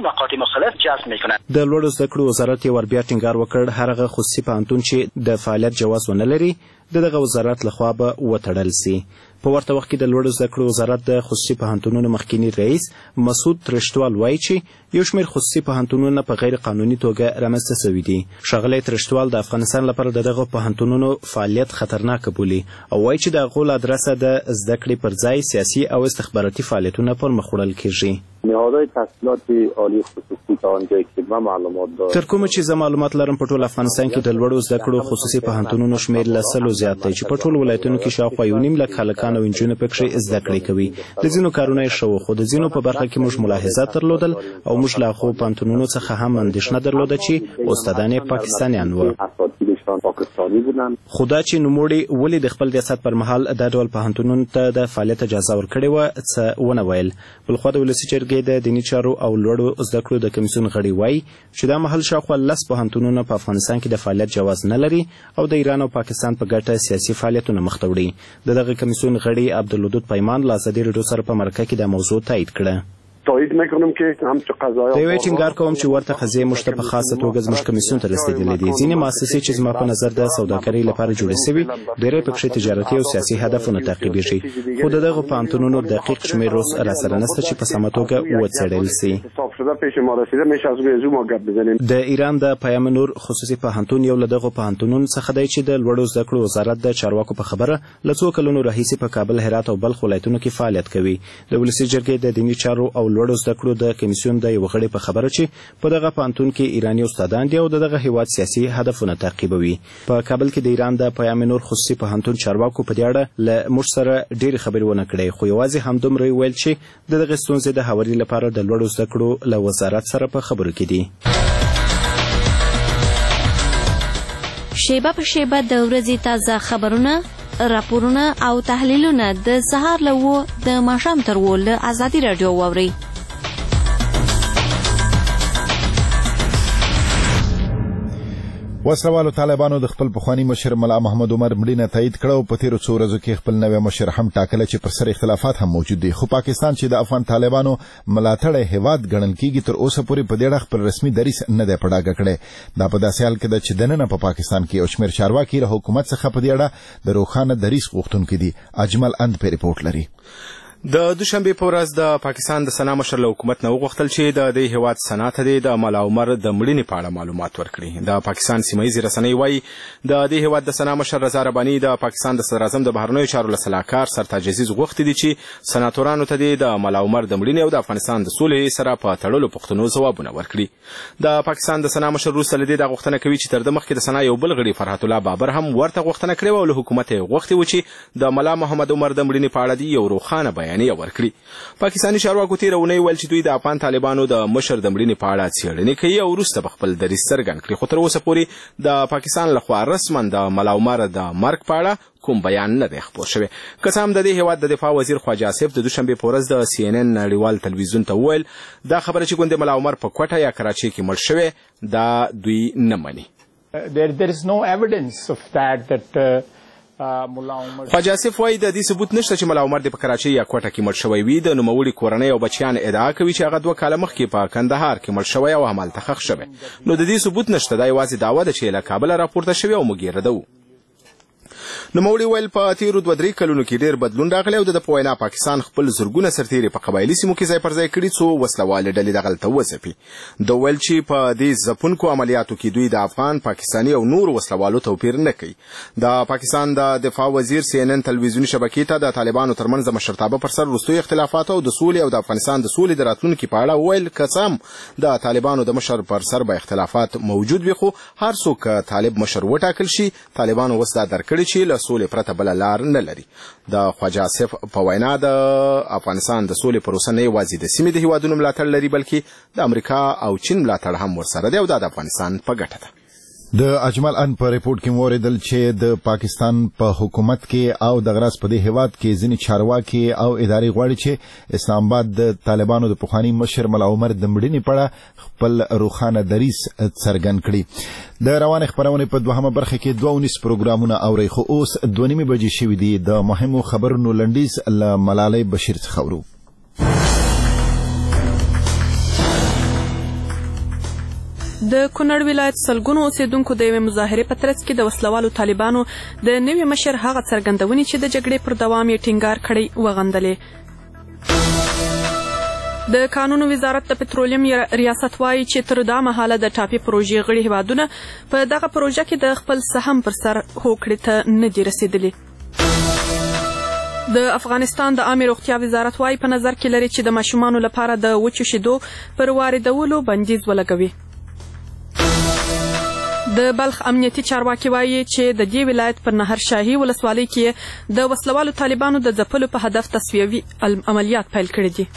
د لوړو زده کړو وزارت یې ور بیا ټینګار وکړ هغه خصوصي پوهنتون چې د فعالیت جواز ونه لري د دغه وزارت لخوا به وتړل سي. په ورته وخت کې د لوړو زده کړو وزارت د خصوصي پوهنتونونو مخکینی رئیس مسعود ترشتوال وایي چې یو شمېر خصوصي پوهنتونونه په غیر قانوني توګه رامنځته سوي دي. ښاغلی ترشتوال د افغانستان لپاره د دغه پوهنتونونو فعالیت خطرناک بولي او وایي چې د هغو له ادرسه د زده کړې پر ځای سیاسي او استخباراتي فعالیتونه پر مخ وړل کیږي. نهادهای تحصیلات عالی خصوصی تا آنجایی که من معلومات دارم تر کومه چې زه معلومات لرم په ټول افغانستان کې د لوړو زده کړو خصوصي پوهنتونونو شمېر له سلو زیات دی چې په ټول ولایتونو کې شاوخوا یو نیم لک هلکان او نجونې پکښې زده کړې کوي. د ځینو کارونه یې ښه وو خو د ځینو په برخه کې موږ ملاحظات درلودل او موږ له هغو پوهنتونونو څخه هم اندېښنه درلوده چې استادان یې پاکستانیان وو. خو دا چې نوموړي ولې د خپل ریاست پر مهال دا ډول پوهنتونونو ته د فعالیت اجازه ورکړې وه څه ونه ویل. بلخوا د ولسي جرګې د دیني چارو او لوړو زده کړو د کمیسیون غړي وایي چې دا مهال شاوخوا لس پوهنتونونه په افغانستان کې د فعالیت جواز نه لري او د ایران او پاکستان په ګټه سیاسي فعالیتونه مخته وړي. د دغه کمیسیون غړي عبدالودود پیمان له ازادي راډیو سره په مرکه کې دا موضوع تایید کړه. تایید میکنم که همچه قضایا د یوې ټینګار کوم چې ورته قضیې موږ ته په خاصه توګه زموږ کمیسیون ته رسېدلې دي. ځینې مؤسسې چې زما په نظر د سوداګرۍ لپاره جوړې سوي ډېری پکښې تجارتي او سیاسي هدفونه تعقیبېږي خو د دغو پوهنتونونو دقیق شمېر اوس راسره نشته چې په سمه توګه وڅېړل سي. د ایران د پیام نور خصوصي پوهنتون یو له دغو پوهنتونونو څخه دی چې د لوړو زده کړو وزارت د چارواکو په خبره له څو کلونو راهیسې په کابل هرات او بلخ ولایتونو کې فعالیت کوي. د ولسي جرګې د دیني چارو او لوړو زده کړو د کمیسیون د یو غړي په خبره چې په دغه پوهنتون کې ایراني استادان دي او دغه هیواد سیاسي هدفونه تعقیبوي. په کابل کې د ایران د پیام نور خصوصي پوهنتون چارواکو په دې اړه له موږ سره ډېرې خبرې ونه کړې خو یوازې همدومره یې ویل چې د دغې ستونزې د هواري لپاره د لوړو زده کړو له وزارت سره په خبرو کې دي. شیبه په شیبه د ورځې تازه خبرونه راپورونه او تحلیلونه د سهار له اوو د ماښام تر اوو له ازادي راډیو واورئ. وسلوالو طالبانو د خپل پخوانی مشر ملا محمد عمر مړینه تایید کړه او په تیرو څو ورځو کې خپل نوی مشر هم ټاکلی چې پر سر اختلافات هم موجود دي. خو پاکستان چې د افغان طالبانو ملاتړی هیواد ګڼل کیږي تر اوسه پورې په دې اړه خپل رسمي دریځ نه دی په ډاګه کړی. دا په داسې حال کې ده چې دننه په پاکستان کې یو شمېر چارواکي له حکومت څخه په دې اړه د روښانه دریځ غوښتونکي دي. اجمل اند په ریپورټ لري. د دوشنبه په ورځ د پاکستان د سنا مشر له حکومت نه وغوښتل چې د دې هیواد سنا ته د ملا عمر د مړینې په اړه معلومات ورکړي. د پاکستان سیمایي رسنۍ وایي د دې هیواد د سنا مشر رضا رباني د پاکستان د صدر اعظم د بهرنیو چارو له سلاکار سرتاج عزیز غوښتي دي چې سناتورانو ته د ملا عمر د مړینې او د افغانستان د سولې سره په تړلو پوښتنو ځوابونه ورکړي. د پاکستان د سنا مشر وروسته له دې دا غوښتنه کوي چې تر د مخکې د سنا یو بل غړي فرحت الله بابر هم ورته غوښتنه کړې او له حکومت یې غوښتي و چې د ملا محمد عمر د مړینې په اړه یو روښانه بیانیه ورکړي. پاکستاني چارواکو تیره اونۍ ویل چې دوی د افغان طالبانو د مشر د مړینې په اړه څېړنې کوي او وروسته به خپل دریځ څرګند کړي. خو تر اوسه پورې د پاکستان لخوا رسما د ملا عمر د مرګ په اړه کوم بیان نه دی خپور شوی. که څه هم د دې هیواد د دفاع وزیر خواجه آصف د دوشنبې په ورځ د سی ان ان نړیوال تلویزیون ته وویل دا خبره چې ګوندې ملا عمر په کوټه یا کراچۍ کې مړ شوی دا دوی نه مني. There, there is no evidence of that, that uh, خواجه آصف وایي د دې ثبوت نشته چې ملا عمر د په کراچۍ یا کوټه کې مړ شوی وي. د نوموړي کورنۍ او بچیان ادعا کوي چې هغه دوه کاله مخکې په کندهار کې مړ شوی او همالته ښخ شوی. نو د دې ثبوت نشته، دا یوازې دعوه ده چې له کابله راپورته شوې او موږ یې ردوو. نوموړي ویل په تیرو دوه درې کلونو کې ډېر بدلون راغلی او د په وینا پاکستان خپل زرګونه سرتیري په قبایلي سیمو کې ځای پر ځای کړي څو وسلوالې ډلې دغلته وځپي. ده ویل چې په دې ځپونکو عملیاتو کې دوی د افغان، پاکستاني او نورو وسلوالو توپیر نه کوي. د پاکستان د دفاع وزیر سی ان ان تلویزیوني شبکې ته د طالبانو ترمنځ د مشرتابه پر سر وروستیو اختلافاتو او د سولې او د افغانستان د سولې د راتلونکي په اړه ویل که څه هم د طالبانو د مشر پر سر به اختلافات موجود وي، خو هر څوک طالب مشر وټاکل شي، طالبانو اوس دا درکړي چې له سولې پرته بله لار نه لري. د خواجه آصف په وینا د افغانستان د سولې پروسه نه یوازې د سیمې د هیوادونو ملاتړ لري بلکې د امریکا او چین ملاتړ هم ورسره دی او دا د افغانستان په ګټه ده. د اجمل ان په ریپورت کې موریدل چې د پاکستان په حکومت کې او د غراس په دې هیواد کې ځینې چارواکي او ادارې غواړي چې اسلام آباد د طالبانو د پخواني مشر ملا عمر د مړینې په اړه خپل روښانه دریځ څرګند کړي. د روانې خپرونې په دوهمه برخه کې دوه ونیس پروګرامونه اورئ، خو اوس دوه نیمې بجې شوي دي. د مهمو خبرونو لنډیز له ملالۍ بشیر څخه اورو. د کونړ ولایت سلګونو اوسیدونکو د یوې مظاهرې په ترڅ کې د وسلوالو طالبانو د نوي مشر هغه څرګندونې چې د جګړې پر دوام یې ټینګار کړی وغندلې. د قانون وزارت د پټرولیم ریاست وایي چې تر دا مهاله د ټاپي پروژې غړي هیوادونه په دغه پروژه کې د خپل سهم پر سر هوکړې ته نه دي رسیدلي. د افغانستان د عامه روغتیا وزارت وایي په نظر کې لري چې د ماشومانو لپاره د وچو شیدو پر واردولو بندیز ولګوي. د بلخ امنیتي چارواکي وایي چې د دې ولایت پر نهر شاهي ولسوالۍ کې د وسلوالو طالبانو د ځپلو په هدف تصفیوي عملیات پیل کړي دي.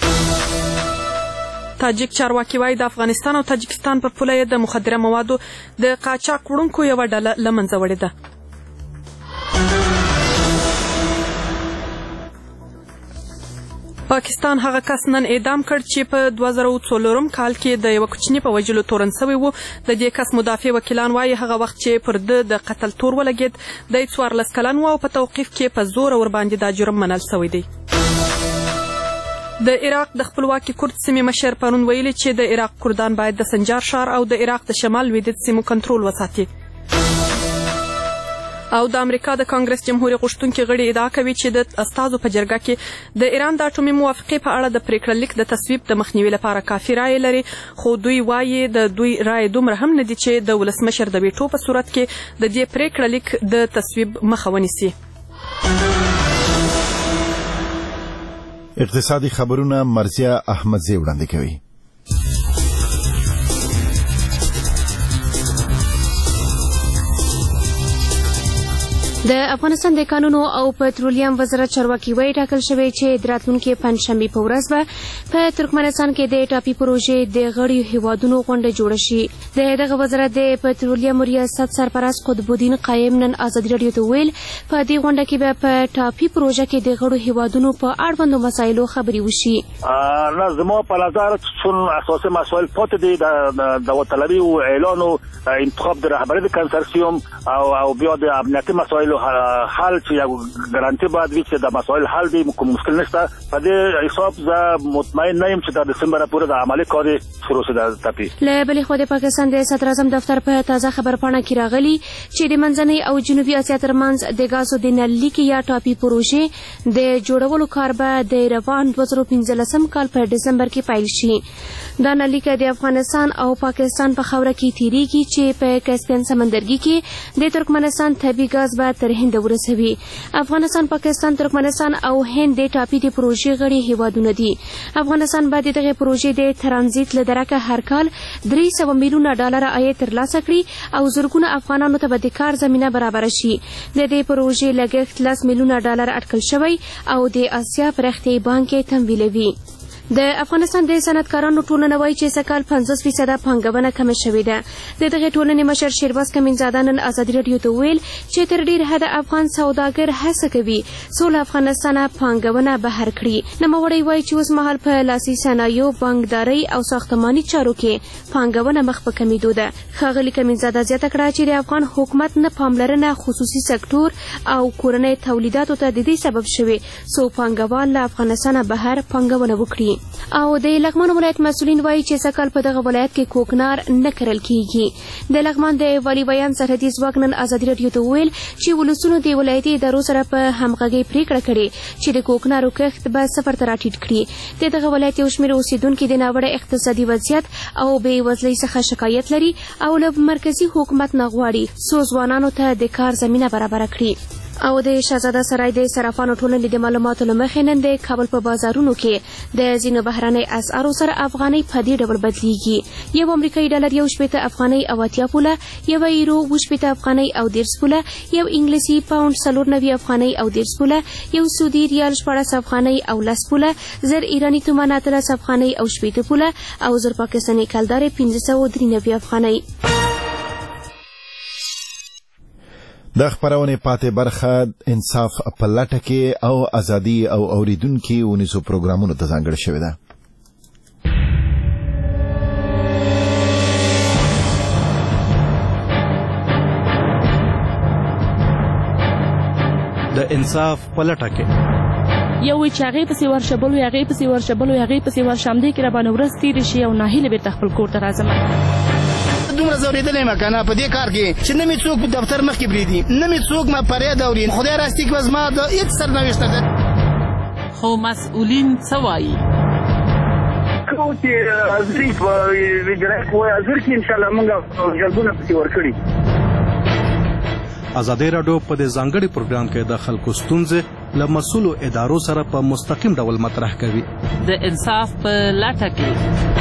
تاجک چارواکي وایي د افغانستان او تاجکستان پر پوله د مخدره موادو د قاچاق وړونکو یوه ډله له منځه وړې ده. پاکستان هغه کس نن اعدام کړ چې په دوه زره څلورم کال کې د یو کوچني په وژلو تورن شوی و. د دې کس مدافع وکیلان وایي هغه وخت چې پر ده د قتل تور ولګید دی څوارلس کلن و او په توقیف کې په زور ورباندې دا جرم منل شوی دی. د عراق د خپلواکي کورد سیمې مشر پرون ویلي چې د عراق کردان باید د سنجار ښار او د عراق د شمال لویدیځ سیمو کنټرول وساتي. او د امریکا د کانګرس جمهوریت غوښتونکي غړي ادعا کوي چې د استازو په جرګه کې د ایران د اټومي موافقې په اړه د پریکړه لیک د تصویب د مخنیوي لپاره کافي رایې لري، خو دوی وایي د دوی رایې دومره هم نه دي چې د ولسمشر د ویټو په صورت کې د دې پریکړه لیک د تصویب مخه ونیسي. اقتصادي خبرونه مرزیه احمدزی وړاندې کوي. د افغانستان د کانونو او پټرولیم وزارت چارواکي وایي ټاکل شوی چې د راتلونکي پنجشنبې په ورځ به په ترکمنستان کې د ټاپي پروژې د غړیو هیوادونو غونډه جوړه شي. د دغه وزارت د پټرولیم ریاست سرپرست قطب الدین قایم نن ازادي راډیو ته ویل په دې غونډه کې به په ټاپي پروژه کې د غړو هیوادونو په اړوندو مسایلو خبرې وشي. نه زما په نظر چون اساسي مسائل پاتې دي د داوطلبي او اعلان او انتخاب د رهبری کنسرسیوم او او بیا د امنیتي مسائل حل چې یو ګارانټي باید وي چې د مسایل حل دي، کوم مشکل نشته. په دې حساب زه مطمئن نه یم چې د دسمبر پورې د عملي کار شروع شي. د ټاپي له بلې خوا د پاکستان د صدر اعظم دفتر په تازه خبرپاڼه کې راغلي چې د منځنۍ او جنوبي اسیا ترمنځ د ګازو د نل لیکې یا ټاپي پروژې د جوړولو کار به د روان دوه زره پنځلسم کال په ډسمبر کې پیل شي. دا نل لیکه د افغانستان او پاکستان په خاوره کې تیریږي چې په کاسپین سمندرګي کې د ترکمنستان طبیعي ګاز به تر هند ورسوي. افغانستان، پاکستان، ترکمنستان او هند د ټاپي د پروژې غړي هیوادونه دي. افغانستان به د دغه پروژې د ترانزیت له درکه هر کال درې سوه میلیونه ډالر عاید ترلاسه کړي او زرګونه افغانانو ته به د کار زمینه برابره شي. د دې پروژې لګښت لس میلیونه ډالر اټکل شوی او د اسیا پرختیايي بانک یې تمویلوي. د افغانستان د صنعتکارانو ټولنه وایي چې سږکال پنځوس فیصده پانګونه کمه شوې ده. د دغې ټولنې مشر شیرباز کمینزاده نن ازادي راډیو ته وویل چې تر ډېر حده افغان سوداګر هڅه کوي څو له افغانستانه پانګونه بهر کړي. نوموړی وایي چې اوس مهال په لاسي صنایعو، بانکدارۍ او ساختماني چارو کې پانګونه مخ په کمیدو ده. ښاغلي کمینزاده زیاته کړه چې د افغان حکومت نه پاملرنه خصوصي سکتور او کورنۍ تولیداتو ته د دې سبب شوې څو پانګوال له افغانستانه بهر پانګونه وکړي. او د لغمان ولایت مسؤلین وایي چې سږکال په دغه ولایت کې کوکنار نه کرل کیږي. د لغمان د والي بیان سرحدي ځواک نن ازادي راډیو ته وویل چې ولسونو د ولایتي ادارو سره په همغږۍ پریکړه کړې چې د کوکنارو کښت به صفر ته راټیټ کړي. د دغه ولایت یو شمېر اوسېدونکي د ناوړه اقتصادي وضعیت او بېوزلۍ څخه شکایت لري او له مرکزي حکومت نه غواړي څو ځوانانو ته د کار زمینه برابره کړي. او د شهزاده سرای د صرافانو ټولنې د معلوماتو له مخې نن د کابل په بازارونو کې د ځینو بهرنۍ اسعارو سره افغانۍ په دې ډول بدلیږي. یو امریکایي ډالر یو شپېته افغانۍ او اتیا پوله، یوه یورو اووه شپېته افغانۍ او دېرش پوله، یو انګلیسي پاونډ څلور نوي افغانۍ او دېرش پوله، یو سعودي ریال شپاړس افغانۍ او لس پوله، زر ایراني تومان اتلس افغانۍ او شپېته پوله او زر پاکستاني کلدارې پنځه سوه درې نوي افغانۍ. د خپرونې پاتې برخه انصاف په لټه کې او ازادي او اوریدونکي ونیسو پروګرامونو ته ځانګړې شوې ده. د انصاف په لټه کې یو وی چې هغې پسې ورشه، بل وی هغې پسې ورشه، بل وی هغې پسې ورشه، همدې کې راباندې ورځ تېرې شي او ناهیلې بېرته خپل کور ته راځم. دومره زورېدلی یم که نه په دې کار کې چې نه مې څوک په دفتر مخکې پرېږدي، نه مې څوک ما فریاد اوري. خدای راستي که زما د هېڅ سرنوشت نه ده. خو مسؤلین څه وایي؟ کوم چې حاضري په وجرایت وایي حاضر کې انشاءالله موږ جلبونه پسې ورکړي. ازادي راډیو په دې ځانګړي پروګرام کې د خلکو ستونزې له مسؤلو ادارو سره په مستقیم ډول مطرح کوي. د انصاف په لټه کې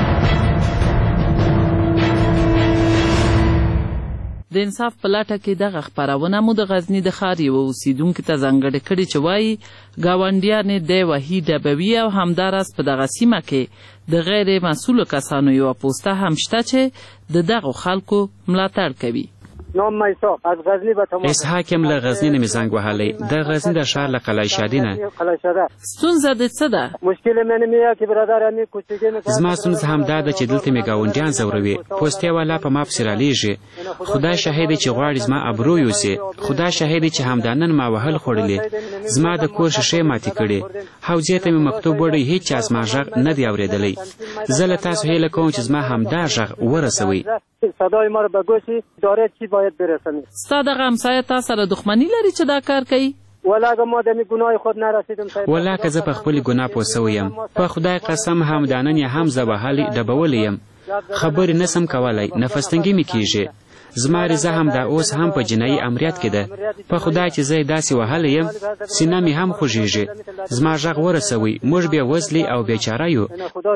د انصاف په لټه کې دغه خپرونه مو د غزني د ښار یوه اوسیدونکي ته ځانګړې کړې چې وایي ګاونډیانې د وحید ډبوي او همداراز په دغه سیمه کې د غیر مسؤلو کسانو یوه پوسته هم شته چې د دغو خلکو ملاتړ کوي. نام میساق از غزنی به تمام اسحاق هم له غزنی نه مې زنګ وهلی. د غزنی د ښار له قلعه شادي نه. ستونزه دې څه ده؟ مشکل من میه که برادر امی کوچیکه میکنه. زما ستونزه هم دا ده چې دلته مې ګاونډیان ځوروي. پوستې والا په ما پسې رالیږي. خدا شاهد چې غواړي زما ابرو یوسي. خدا شاهد چې همدانن ما وهل خوړلې. زما د کور شیشې ماتې کړې. حوزې ته مې مکتوب وړی هیڅ چا زما غږ نه دی اورېدلی. زه له تاسو هیله کوم چې زما همدا غږ ورسوئ. صدای ما رو به گوشی داره چی باید برسونی. ستا دغه همسایه تا سره دښمني لري چې دا کار کوي؟ ولا که ما دمی گناه خود نرسیدم صاحب. ولا که زه په خپل ګناه پوه سوی یم. په خدای قسم هم دانن یې هم زه وهلی ډبولی یم. خبرې نسم کولی، نفس تنګي مې کېږي. زما رضا هم دا اوس هم په جنایي امریت کې ده. په خدای چې زه یې داسې وهلی یم سینه مې هم خوږېږي. زما غږ ورسوئ، موږ بیا وزلي او بیچاره یو.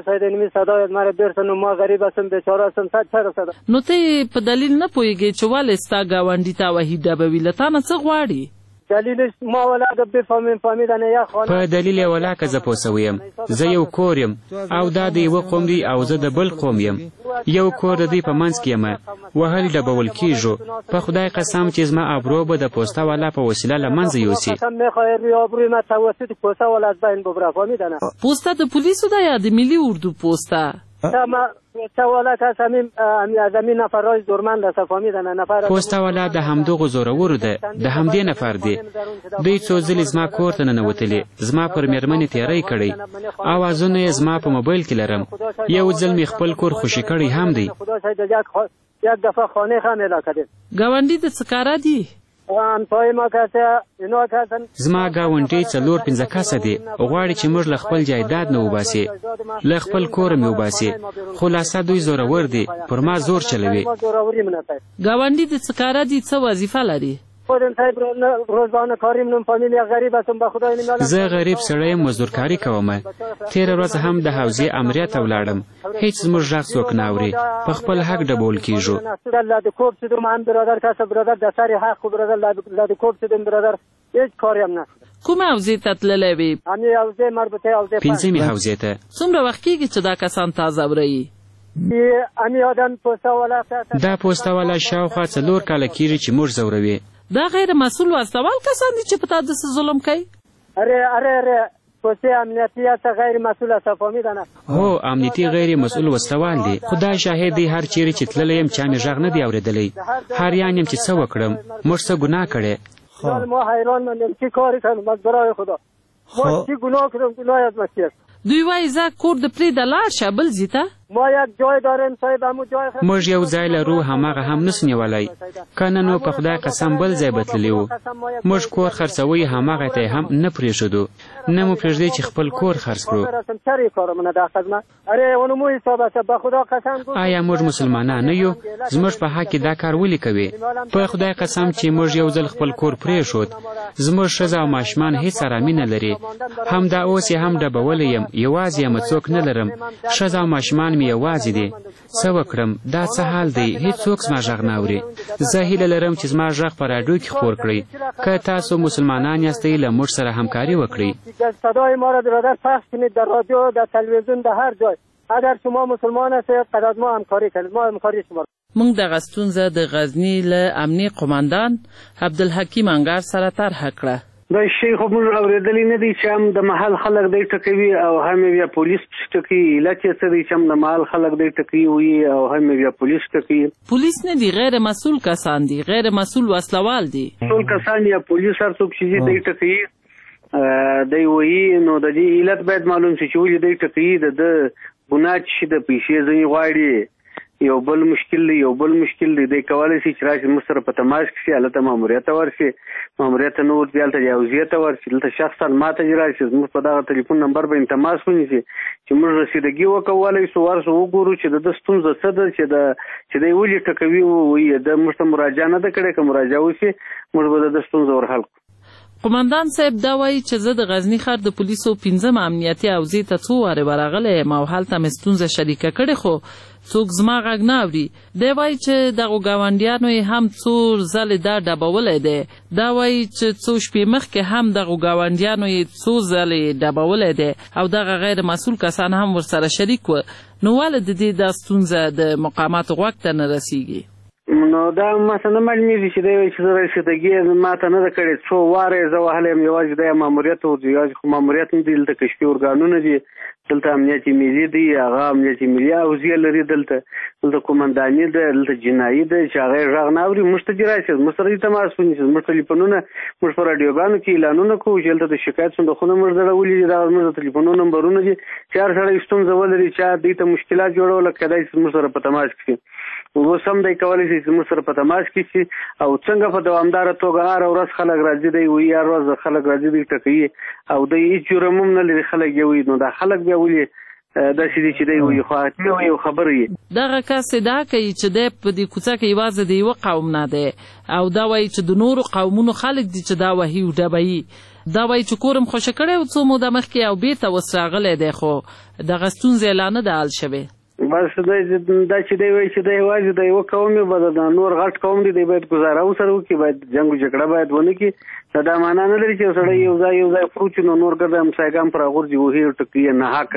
نو ته په دلیل نه پوهېږې چې ولې ستا ګاونډي تا وحید ډبوي له تا نه څه غواړي؟ دلیلش ما ولا بفهمیم فهمیدن یا خانه په دلیل یې ولا که زه پوه سوی یم. زه یو کور یم او دا د یوه قوم دی او زه د بل قوم یم. یو کور د دوی په منځ کې یم. وهل ډبول کېږو. په خدای قسم چې زما ابرو به د پوسته والا په وسیله له منځه یوسي. پوسته د پولیسو ده یا د ملي اردو پوسته؟ پوسته والا د همدغو زورورو ده. د همدې نفر دی. دوی څو ځلې زما کور ته ننوتلې. زما پر مېرمنې تیری کړی. اوازونه یې زما په موبایل کې لرم. یو ځل مې خپل کور خوشي کړی هم دی. ګاونډي د څه کاره دي؟ زما ګاونډي څلور پنځه کسه دي. غواړي چې موږ له خپل جایداد نه وباسي، له خپل کوره مې وباسي. خلاصه دوی زورور دي، پر ما زور چلوي. ګاونډي د څه کاره دي؟ څه وظیفه لري؟ خودم صاحب روزانه کاریم نم فامیل غریب هستم به خدای نمیالم. زه غریب سړی مزدورکاری کوم. تیر ورځ هم د حوزې امریه ته ولاړم. هیڅ زموږ غږ څوک نه اوري. په خپل حق ډبول کیږو. د کوب شدم هم برادر کسب برادر د سری حق برادر د کوب شدم برادر هیڅ کاری هم نه. کومه حوزې ته تللی وې؟ همې حوزې مربوطه حوزې پنځمې حوزې ته. څومره وخت کېږي چې دا کسان تازه ورئ؟ دا پوسته والا شاوخوا څلور کاله کېږي چې موږ ځوروي. دا غیر مسؤل وسلوال کسان دي چې په تا داسې ظلم کوي؟ اره اره اره پوسته امنیتي هسته غیر مسؤل هسته فهمیده نه؟ هو امنیتي غیر مسؤل وسلوال دی. خدای شاهد دی هر چیرې چې تللی یم چا مې غږ نه دی اورېدلی. حاریان یم چې څه وکړم. موږ څه ګناه کړې؟ ما حیران مندم چی کاری کنم از برای خدا. ما چی گناه کردم گناه از مسیح. دوی وایي زه کور د پرېږده لاړ شه بل ځي ته. ما یک جای دارم صاحب همو جای خرم. موږ یو ځای لرو هماغه هم نسو نیولی. که نه نو په خدای قسم بل ځای به تللي وو. موږ کور خرڅوی هماغه ته هم نه پرېښودو. نه مو پرېږدی چې خپل کور خرڅ کړو. آیا موږ مسلمانان نه یو؟ زموږ په حق کې دا کار ولې کوي؟ په خدای قسم چې موږ یو ځل خپل کور پرېښود. زموږ ښځه او ماشومان هېڅ ارامي نه لري. همدا اوس یې هم ډبولی یم. یوازې یم څوک نه لرم. ښځه او ماشومان مې یوازې دي. څه وکړم؟ دا څه حال دی؟ هېڅوک زما غږ نه اوري. زه هیله لرم چې زما غږ په راډیو کې خپور کړئ. که تاسو مسلمانان یاستئ له موږ سره همکاري وکړئ. صدای ما را برادر پخش کنید در رادیو در تلویزیون در هر جای. اگر شما مسلمان هستید قد ما همکاری کنید. ما همکاری شما. موږ دغه ستونزه د غزني له امني قماندان عبدالحکیم انګار سره طرحه کړه. دا شی خو موږ اورېدلی نه دی چې هم د محل خلک دی ټکوي او هم بیا پولیس ټکوي. علت یې څه دی چې هم د محل خلک دی ټکوي وي او هم بیا پولیس ټکوي. پولیس نه دي، غیر مسؤل کسان دي، غیر مسؤل وسلوال دي. مسؤل کسان یا پولیس هر څوک چې دی ټکوي دی وایي نو د دې علت باید معلوم شي چې ولې دی ټکوي. د ده ګناه چې د پیسې ځینې غواړي یو بل مشکل دی یو بل مشکل دی. دی کولی شي چې راشي موږ سره په تماس کې شي، هلته ماموریت ته ورشي. ماموریت ته نه ورځي هلته جاوزیې ته ورشي. دلته شخصا ما ته چې راشي زموږ په دغه تلیفون نمبر باندې تماس ونیسي چې موږ رسیدګي وکولی شو ورشو وګورو چې د ده ستونزه څه ده چې د چې دی ولې ټکوي وایي د موږ ته مراجعه نه ده کړې. که مراجعه وشي موږ به د ده ستونزه ورحل کړو. قماندان صاحب دا وایي چې زه د غزني ښار د پولیسو پنځم امنیتي حوزې ته څو وارې ورغلی یم او هلته مې ستونزه شریکه کړې خو څوک زما غږ نه اوري. دی وایي چې دغو ګاونډیانو یې هم څو ځلې دا ډبولی دی. دا وایي چې څو شپې مخکې هم دغو ګاونډیانو یې څو ځلې ډبولی دی او دغه غیر مسؤل کسان هم ورسره شریک وه. نو ولې د دې دا ستونزه د مقاماتو غوږ ته نه رسیږي؟ نو دا ماته نه معلومېږي چې دی وایي چې زه رسیدګي ما ته نه ده کړې. څو واره یې زه وهلی یم. یوازې دی ماموریت ورځي. یوازې خو ماموریت نه دي. دلته کشفي ارګانونه دي. دلته امنیت ملي دی. هغه امنیت ملي حوزې لري. دلته دلته قومنداني ده. دلته جنایي ده چې هغه یې غږ نه اوري. موږ ته دې راشي موږ سره دې تماس ونیسي. زموږ ټلیفونونه موږ په راډیوګانو کې اعلانونه کوو چې دلته د شکایت صندوقونه موږ ځړولي دي. دا زموږ د ټلیفونو نمبرونه دي چې هر سړی ستونزه ولري چا دوی ته مشکلات جوړوله کېدای شي زموږ سره په تماس کې شي. اوس هم دی کولی شي چې زموږ سره په تماس کې شي او څنګه په دوامداره توګه هره ورځ خلک راځي دی وایي هر ورځ خلک راځي دی ټکوي او دی هېڅ جرم هم نه لري. خلک یې وایي نو دا خلک بیا ولې داسې دي چې دی وایي خو حتمي وایي یو خبره یې دغه کس ادعا کوي چې دی په دې کوڅه کې یوازې د یوه قوم نه دی او دا وایي چې د نورو قومونو خلک دي چې دا وهي او ډبوي. دا وایي چې کور م خوښه کړی و څو موده مخکې او بېرته اوس راغلی دی خو دغه ستونزې لا نه ده حل شوې. بس دا چې دی وایي چې دی یوازې د یوه قوم یو به د نور غټ قوم دی دی باید ګزاره ورسره وکړي. باید جنګ و جګړه باید ونه کړي. دا دا معنا نه لري چې یو سړی یو ځای یو ځای فروچ نو نور ګرده همسایګان پر راغورځي وهي او ټکوي یې ناحقه.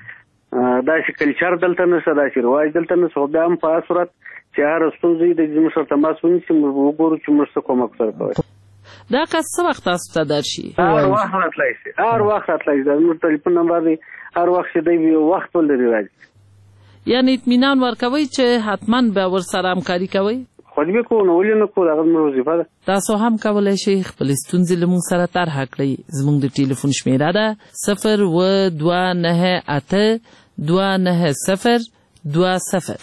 داسې کلچر دلته نشته. داسې رواج دلته نشته. خو بیا هم په هر صورت چې هره ستونزه یې د زموږ سره تماس ونیسي موږ وګورو چې موږ څه کومک سره کوی. دا کس څه وخت تاسو ته درشي؟ هر وخت راتلی شي. هر وخت راتلی شي. دا زموږ ټلیفون نمبر دی. هر وخت چې دی یو وخت ولري راځي. یعنې اطمینان ورکوئ چې حتما به ورسره همکاري کوئ؟ خو دې کوو نو ولې نه کوو. هغه زموږ وظیفه ده. تاسو هم کولی شئ خپلې ستونزې له موږ سره طرحه کړئ. زموږ د ټلیفون شمېره ده صفر اوه دوه نهه اته دوه نهه صفر دوه صفر.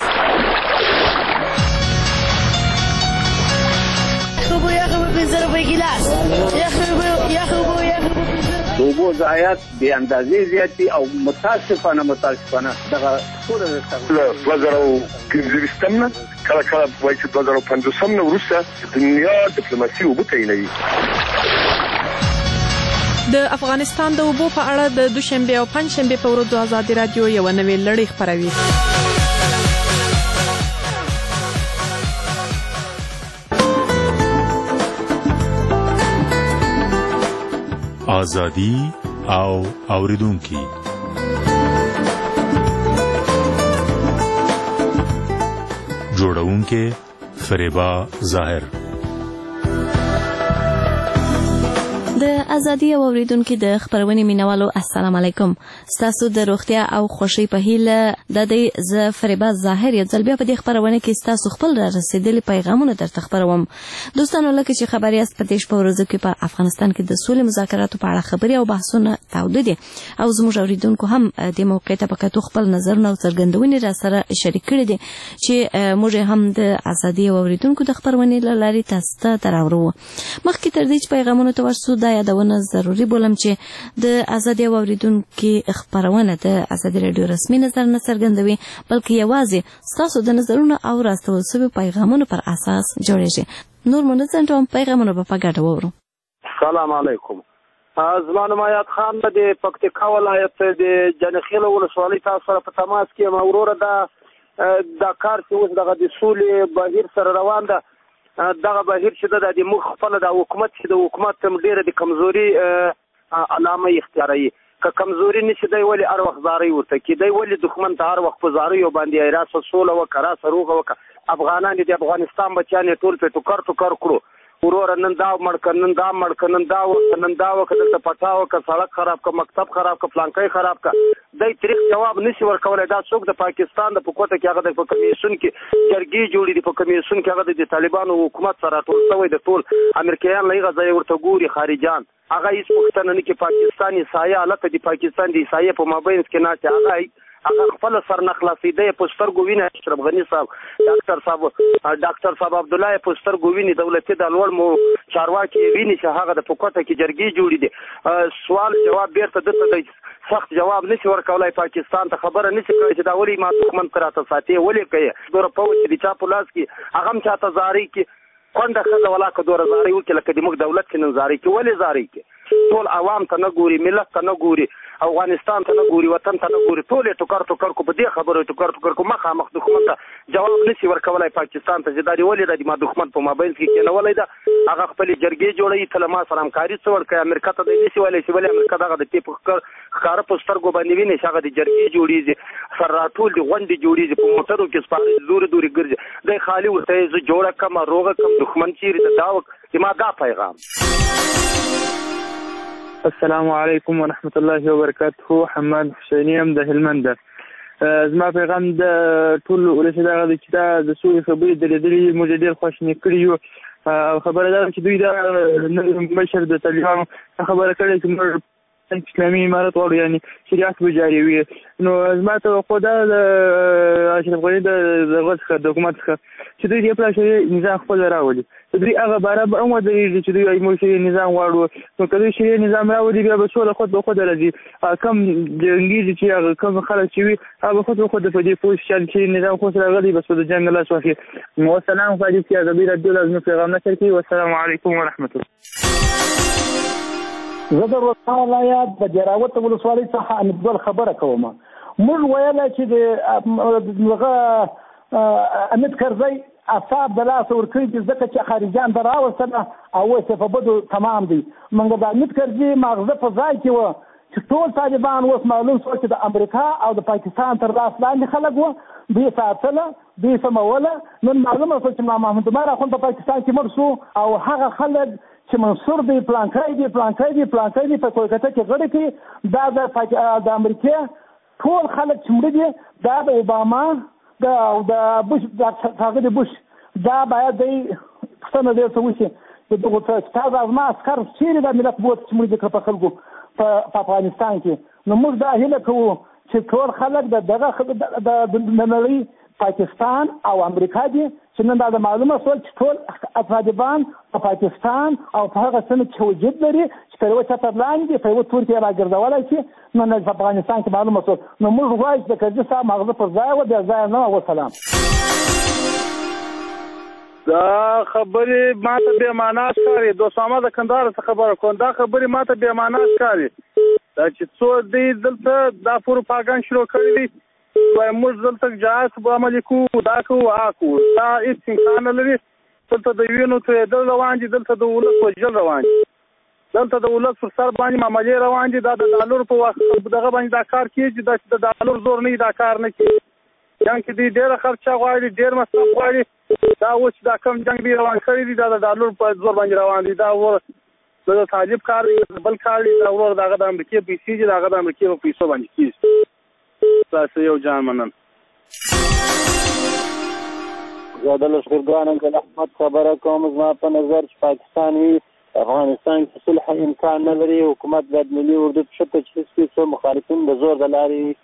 یخ اوبه یخ اوبه پنځه روپۍ ګیلاس. یخ اوبه یخ اوبه یخ اوبه د اوبو ضایعات بې اندازې زیات دي او متاسفانه متاسفانه دغه ټوله دوه زره او پنځه نه کله کله وایي چې دوه زره او پنځوس نه وروسته دنیا ډیپلوماسي اوبه تعینوي. د افغانستان د اوبو په اړه د دوشنبه او پنځشنبه په ورځو ازادي رادیو یو نوې لړۍ خپروي. ازادي او اوریدونکي جوړونکي فریبا ظاهر. د ازادي او اوریدونکو د خبرونې مینوالو السلام علیکم. ستاسو د روغتیا او خوشي په هیله د دې ز فریبا ظاهر یو ځل بیا په دې خبرونه کې ستاسو خپل را رسیدلي پیغامونه درته خبروم. دوستانو لکه چې خبري است په دیش په ورځو کې په افغانستان کې د سولې مذاکراتو په اړه خبري او بحثونه تاوده دي او زموږ اوریدونکو هم د موقع ته په کتو خپل نظرونه او څرګندونې را سره شریک کړي دي چې موږ هم د ازادي او اوریدونکو د خبرونې لاري تاسو ته دراوړو. مخکې تر دې چې پیغامونه ته ورسو دا یادونه ضروري بولم چې د ازادي او اوریدونکو خبرونه د ازادي رادیو رسمي نظر نه څرګندوي بلکې یوازې ستاسو د نظرونو او راستول شوي پیغامونو پر اساس جوړیږي. نور منځنټوم پیغامونه په پګاټه وورو. السلام علیکم. زما نوم حیات خان د پکتیکا ولایت د جنخیل ولسوالۍ تاسو سره په تماس کې یم. وروره دا دا کار چې اوس دغه د سولې بهیر سره روان ده دغه بهیر چې د د مخ خپل د حکومت چې د حکومت تم ډیره د کمزوري علامه اختیاروي که کمزوري نشي دی ولی هر وخت زاري ورته کی دی ولی دښمن ته هر وخت په زاري او باندې راس سوله وکړه سروغه وک افغانان د افغانستان بچیان ټول په ټوکر ټوکر کړو ورور نن دا مړ نن دا مړ نن دا نن دا وکړه ته پټاو ک سړک خراب ک مکتب خراب ک پلانکای خراب ک دای تاریخ جواب نشي ورکولای. دا څوک د پاکستان د پکوته کې هغه د کمیشن کې جرګي جوړې دي په کمیشن کې هغه د طالبانو حکومت سره ټول شوی د ټول امریکایان لږه ځای ورته ګوري خارجان هغه هیڅ پښتنه نه کې پاکستاني سایه الته د پاکستان دی سایه په مابین کې نه هغه هغه خپل سر نخلاصي دی پوسټر ګوینه اشرف غنی صاحب ډاکټر صاحب ډاکټر صاحب عبد الله پوسټر ګوینه دولتي د لوړ مو چارواکي ویني چې هغه د پکوته کې جرګي جوړې دي سوال جواب بیرته دته دی سخت جواب نشي ورکولای. پاکستان ته خبره نشي کوي چې دا ولي ما دښمن کراته ساتي ولي کوي دغه پوه چې چا په لاس کې هغه هم چاته زاري کې کونډه خزه ولا که دوره زاري وکړي لکه د موږ دولت کې نن زاري کې ولې زاري کې ټول عوام ته نه ګوري ملت ته نه ګوري افغانستان ته نه ګوري وطن ته نه ګوري ټول ټوکر ټوکر کو په دې خبرو ټوکر ټوکر کو مخامخ دښمن ته جواب نشي ورکولای. پاکستان ته زیاتې ولې د ما دښمن په موبایل کې کې نه ولې دا هغه خپل جرګې جوړي تلما سره همکاري څور کوي امریکا ته د نشي ولې چې ولې امریکا دغه د ټیپ ښکار پوسټر کو باندې ویني هغه د جرګې جوړيږي سر راټول دي غونډې جوړيږي په موټرو کې سپاره دور دور ګرځي د خالی ورته ز جوړه کما روغه کم دښمن چیرې د داوک ما دا پیغام. السلام علیکم ورحمت الله وبرکاته. حماد حسینی هم د هلمند. زما پیغام د ټول ولسي دغه چې دا د سولې خبرې د لیدلې موږ ډېر خوشنې کړي یو او خبره ده چې دوی دا مشر د طالبانو خبره کړې چې موږ اسلامي امارت غواړو یعنی شریعت به جاري وي. نو زما توقع ده د اشرف غني د دغه څخه د حکومت څخه چې دوی د پلا شریعي نظام خپل راولي دوی هغه باره به هم ودرېږي چې دوی موږ شریعي نظام غواړو. نو که دوی شریعي نظام راولي بیا به سوله خود به خود راځي. کم جنګیږي چې هغه کم خلک چې وي هغه به خود به خود په دې پوه شي چې نظام خو سره راغلی بس په د جنګ لاس واخلي. والسلام په دې کې ازادي رادیو لازم پیغام نشر کوي. والسلام علیکم ورحمت الله. زه د روستا ولایت د جراوت ولسوالۍ څخه امیدګل خبره کوم. موږ ویله چې د هغه امید کرزی اصاب د لاس ورکړي چې ځکه چې خارجیان د راوستله او اوس یې په بدو تمام دی. موږ د امید کرزي ماغزه په ځای کې وه چې ټول طالبان اوس معلوم شو چې د امریکا او د پاکستان تر لاس لاندې خلک وه دوی ساتله دوی سموله. نن معلومه شوه چې محمد عمر اخوند په پاکستان کې مړ شو او هغه خلک چې منصور دی پلانکای دی پلانکای دی پلانکای دی په کولکته کې غړي کې دا د د امریکا ټول خلک چې مړه دي دا د اوباما د د بوش د هغه د بوش دا باید دی څنګه دی څه وشي د دغه تاسو از ما اسکر چیرې د ملت بوت چې مړه دي په خلکو په افغانستان کې. نو موږ دا هیله کوو چې ټول خلک د دغه د نړۍ پاکستان او امریکا دي چې نن دا معلومه شول چې ټول طالبان په پاکستان او په هغه سیمه کې وجود لري چې په یوه چتر لاندې په یوه تور کې راګرځولی شي. نو په افغانستان کې معلومه شول. نو موږ وایو چې د کرزي صاحب مغزه پر ځای و بیا ځای نه. وسلام. دا خبرې ماته بې معنا ښکاري. دوسامه د کندهار څخه خبره کوم. دا خبرې ماته بې معنا ښکاري. دا چې څو دی دلته دا پروپاګاندا شروع کړی دي وایي موږ دلته جهاد به عملي کوو دا کوو هغه کوو. دا هېڅ امکان نه لري. دلته د وینو تویېدل روان دي. دلته د ولس وژل روان دي. دلته د ولس پر سر باندې معاملې روان دي. دا د ډالر په وخت دغه باندې دا کار کېږي. دا چې د ډالر زور نه وي دا کار نه کېږي. جنګ کې دوی ډېره خرچه غواړي ډېر مصرف غواړي. دا اوس دا کم جنګ دی روان کړی دي دا د ډالر په زور باندې روان دي. دا ور د طالب کار دی بل کار دی. دا ور دغه د امریکې پیسې دي دغه د امریکې په پیسو باندې کېږي. تاسو یو جان منم. زه د لښکرګاه انکل احمد خبره کوم. زما په نظر چې پاکستان وي افغانستان کې صلح امکان نه لري. حکومت باید ملي اردو په شته چې څه مخالفین د زور د لارې.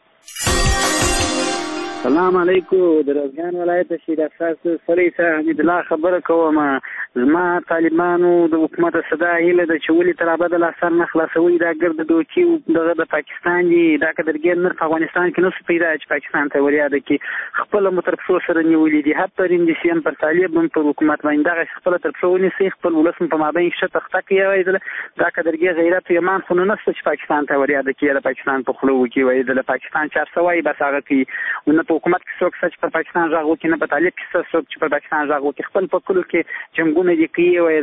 سلام علیکم. د روزګان ولایت شهید افسر سړی صاحب حمید الله خبره کوم. زما طالبانو د حکومت صدا هیله ده چې ولې تر ابده لا سر نه خلاصوي. دا ګرد دوکي دغه د پاکستان دی. دا که درګیر نه په افغانستان کې نو پیدا چې پاکستان ته وریاده کې خپل مترفسو سره نیولې دي. حتی رندسیان پر طالب هم پر حکومت باندې دغه خپل ترفسو ونیسي. خپل ولس په مابین کې شته تخته کې وایي دا که درګیر غیرت یمان خو نه نشته چې پاکستان ته وریاده کې د پاکستان په خلو کې وایي د پاکستان چار سوای بس هغه کې نو په حکومت کې څوک چې په پاکستان ژغ وکړي نه په طالب کې څوک چې په پاکستان ژغ وکړي. خپل په کلو کې جنګونه دي کوي وایي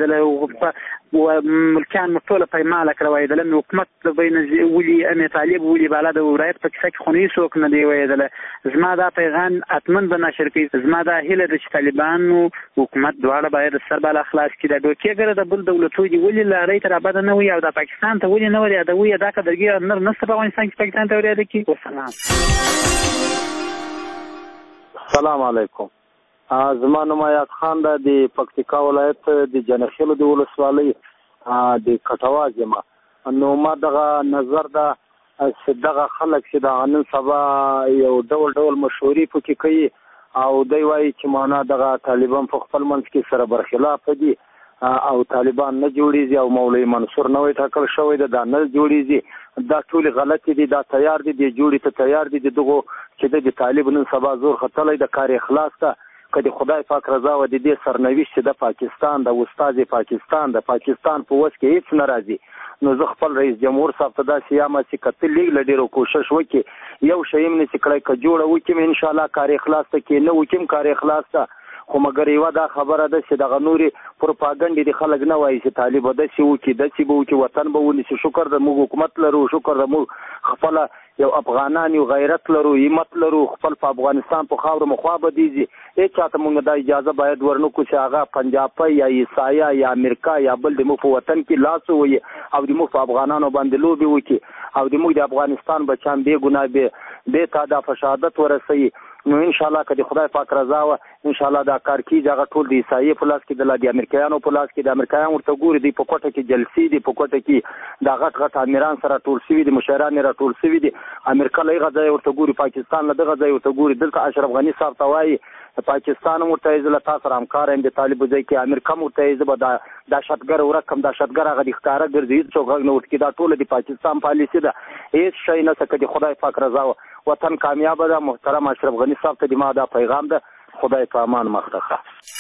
د ملکیان مو ټوله پیماله کړه وایي د حکومت بین ولي امې طالب ولي بالا د ولایت په کیسه کې خو نه څوک نه دی وایي د زما دا پیغام اتمن به نشر کوي. زما دا هیله ده چې طالبانو حکومت دواړه باید سر بالا خلاص کړي. د دوکېګر د بل دولتو دي ولي لارې تر ابده نه وي او د پاکستان ته ولي نه وریاده وي. دا که درګیر نر نسته په افغانستان کې پاکستان ته وریاده کړي. وسلام. سلام علیکم. زما نوم آیات خان ده د پکتیکا ولایت د جنخیلو د ولسوالۍ د کټواز یم. نو ما دغه نظر ده چې دغه خلک چې د نن سبا یو ډول ډول مشورې پکې کوي او دوی وایي چې معنا دغه طالبان په خپل منځ کې سره برخلاف دي او طالبان نه جوړیږي او مولوي منصور نوې ټاکل شوی ده دا نه جوړیږي. دا ټول غلط دي. دا تیار دي د جوړې ته تیار دي دغه چې د طالب نن سبا زور خطلې د کار اخلاص ته کدي خدای پاک رضا و د دې سرنوشت د پاکستان د استاد پاکستان د پاکستان په وس کې هیڅ ناراضي. نو زه خپل رئیس جمهور صاحب ته دا سیامه چې کتل لډیرو کوشش وکي یو شیم نه چې کړای ک جوړه وکم ان شاء الله کار اخلاص ته کې نه وکم کار اخلاص ته. خو مګر یو دا خبره ده چې د غنوري پروپاګاندا دي خلک نه وایي چې طالب د سی وو کې د سی وو کې وطن به ونی شکر د موږ حکومت لرو شکر د موږ خپل یو افغانان یو غیرت لرو همت لرو خپل په افغانستان په خاور مخابه دي. هیڅ چاته موږ د اجازه باید ورنو کو چې هغه پنجاب یا عیسایا یا امریکا یا بل د مو په وطن کې لاس وي او د مو په افغانانو باندې لوبي وکي او د موږ د افغانستان بچان به ګناه به به تا د فشادت ورسي. نو ان شاء الله کدي خدای پاک رضا و ان شاء الله دا کار کیږي. هغه ټول د عیسائی په لاس کې د لادي امریکایانو په لاس کې د امریکایان ورته ګوري دی په کوټه کې جلسې دي په کوټه کې دا غټ غټ امیران سره ټول سوي دي مشران را ټول سوي دي. امریکا لای غځي ورته ګوري پاکستان له دغه ځای ورته ګوري. دلته اشرف غنی صاحب ته وایي پاکستان مرتضی له تاسو سره همکار هم د طالب ځای کې امریکا مرتضی به دا دهشتګر ورکم دهشتګر هغه د ښکارا ګرځي څوک نه وټ کې دا ټول د پاکستان پالیسي ده. هیڅ شي نه سکه خدای پاک رضا و وطن کامیاب ده. محترم اشرف غنی صاحب ته د ما دا پیغام ده. خدای په امان مخته.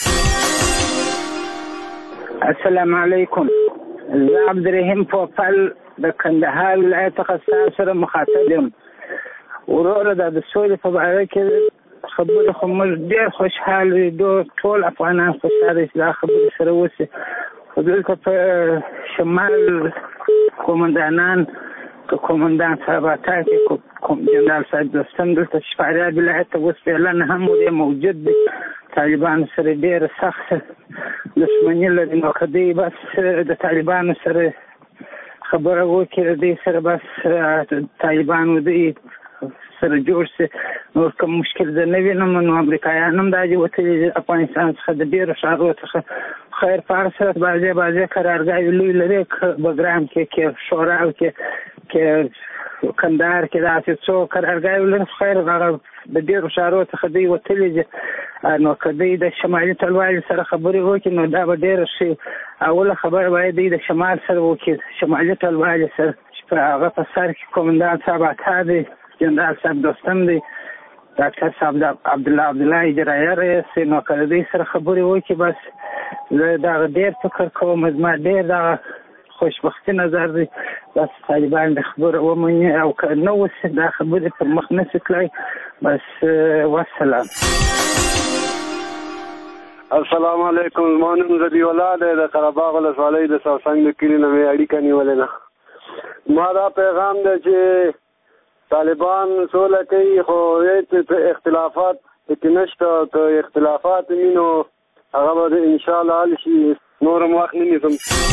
السلام علیکم. زه عبدالرحیم پوپل د کندهار ولایت څخه سره مخاطب یم. وروره د سولې په اړه کې خبرې خو موږ ډېر خوشحاله یو ټول افغانان خوشحاله چې دا خبرې سره وشي. خو دلته په شمال قومندانان که قومندان صاحب عطا کې جنرال صاحب دوستم دلته شفاریاب ولایت ته اوس فعلا هم موجود دي. طالبانو سره ډېره سخته دښمني لري. نو که دوی بس د طالبانو سره خبره وکړي دوی سره بس طالبانو دوی سره جوړ شي نور کوم مشکل زه نه وینم. نو امریکایان هم دا دي وتلي افغانستان څخه د ډېرو ښارونو څخه خیر په هر صورت بعضې بعضې قرارګاهې لوی لري بګرام کې کې شوراو کې کې کندهار کې داسې څو قرارګاه ولري خیر هغه د ډېرو ښارو څخه دوی وتلي دي نو که دوی د شمالي ټلوالې سره خبرې وکړي نو دا به ډېره ښه اوله خبره باید دوی د شمال سره وکړي شمالي ټلوالې سره چې په هغه په سر کې کومندان صاحب عطا دی جنرال صاحب دوستم دی ډاکټر صاحب عبدالله عبدالله اجرایه رئیس نو که د دوی سره خبرې وکړي بس زه دغه ډېر فکر کوم زما ډېر دغه خوشبختي نظر دی بس طالبان د خبره ومني او که نه وسي دا خبرې پر مخ نسي تللی بس والسلام. السلام علیکم. زما نوم ذبیح الله دی د قره باغ ولسوالۍ د سوسنګ د کلي نه مې اړیکه نیولې ده. ما دا پیغام دی چې طالبان سوله کوي خو هېڅ اختلافات پکې نشته که اختلافات وي نو هغه به انشاءالله حل شي نور هم وخت نه نیسم.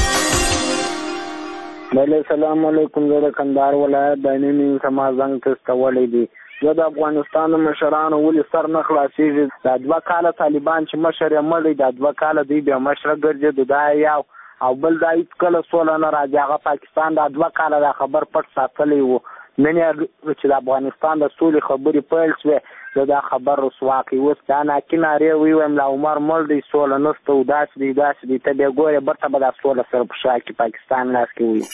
بله السلام علیکم. زه د کندهار ولایت د عیني سما زنګ تستولی دی. زه د افغانستان د مشرانو ولې سر نه خلاصېږي دا دوه کاله طالبان چې مشر یې مړ دی دا دوه کاله دوی بیا مشره ګرځېدو دا یو او بل دا هېڅکله سوله نه راځي هغه پاکستان دا دوه کاله دا خبر پټ ساتلی و نن یې چې د افغانستان د سولې خبرې پیل شوې زه دا خبر رسوا کړي اوس دا ناکي نارې ویوایم لا عمر مړ دی سوله نشته و داسې دی داسې دی ته بیا ګورې برته به دا سوله سره په شا کې پاکستان لاس کې وي.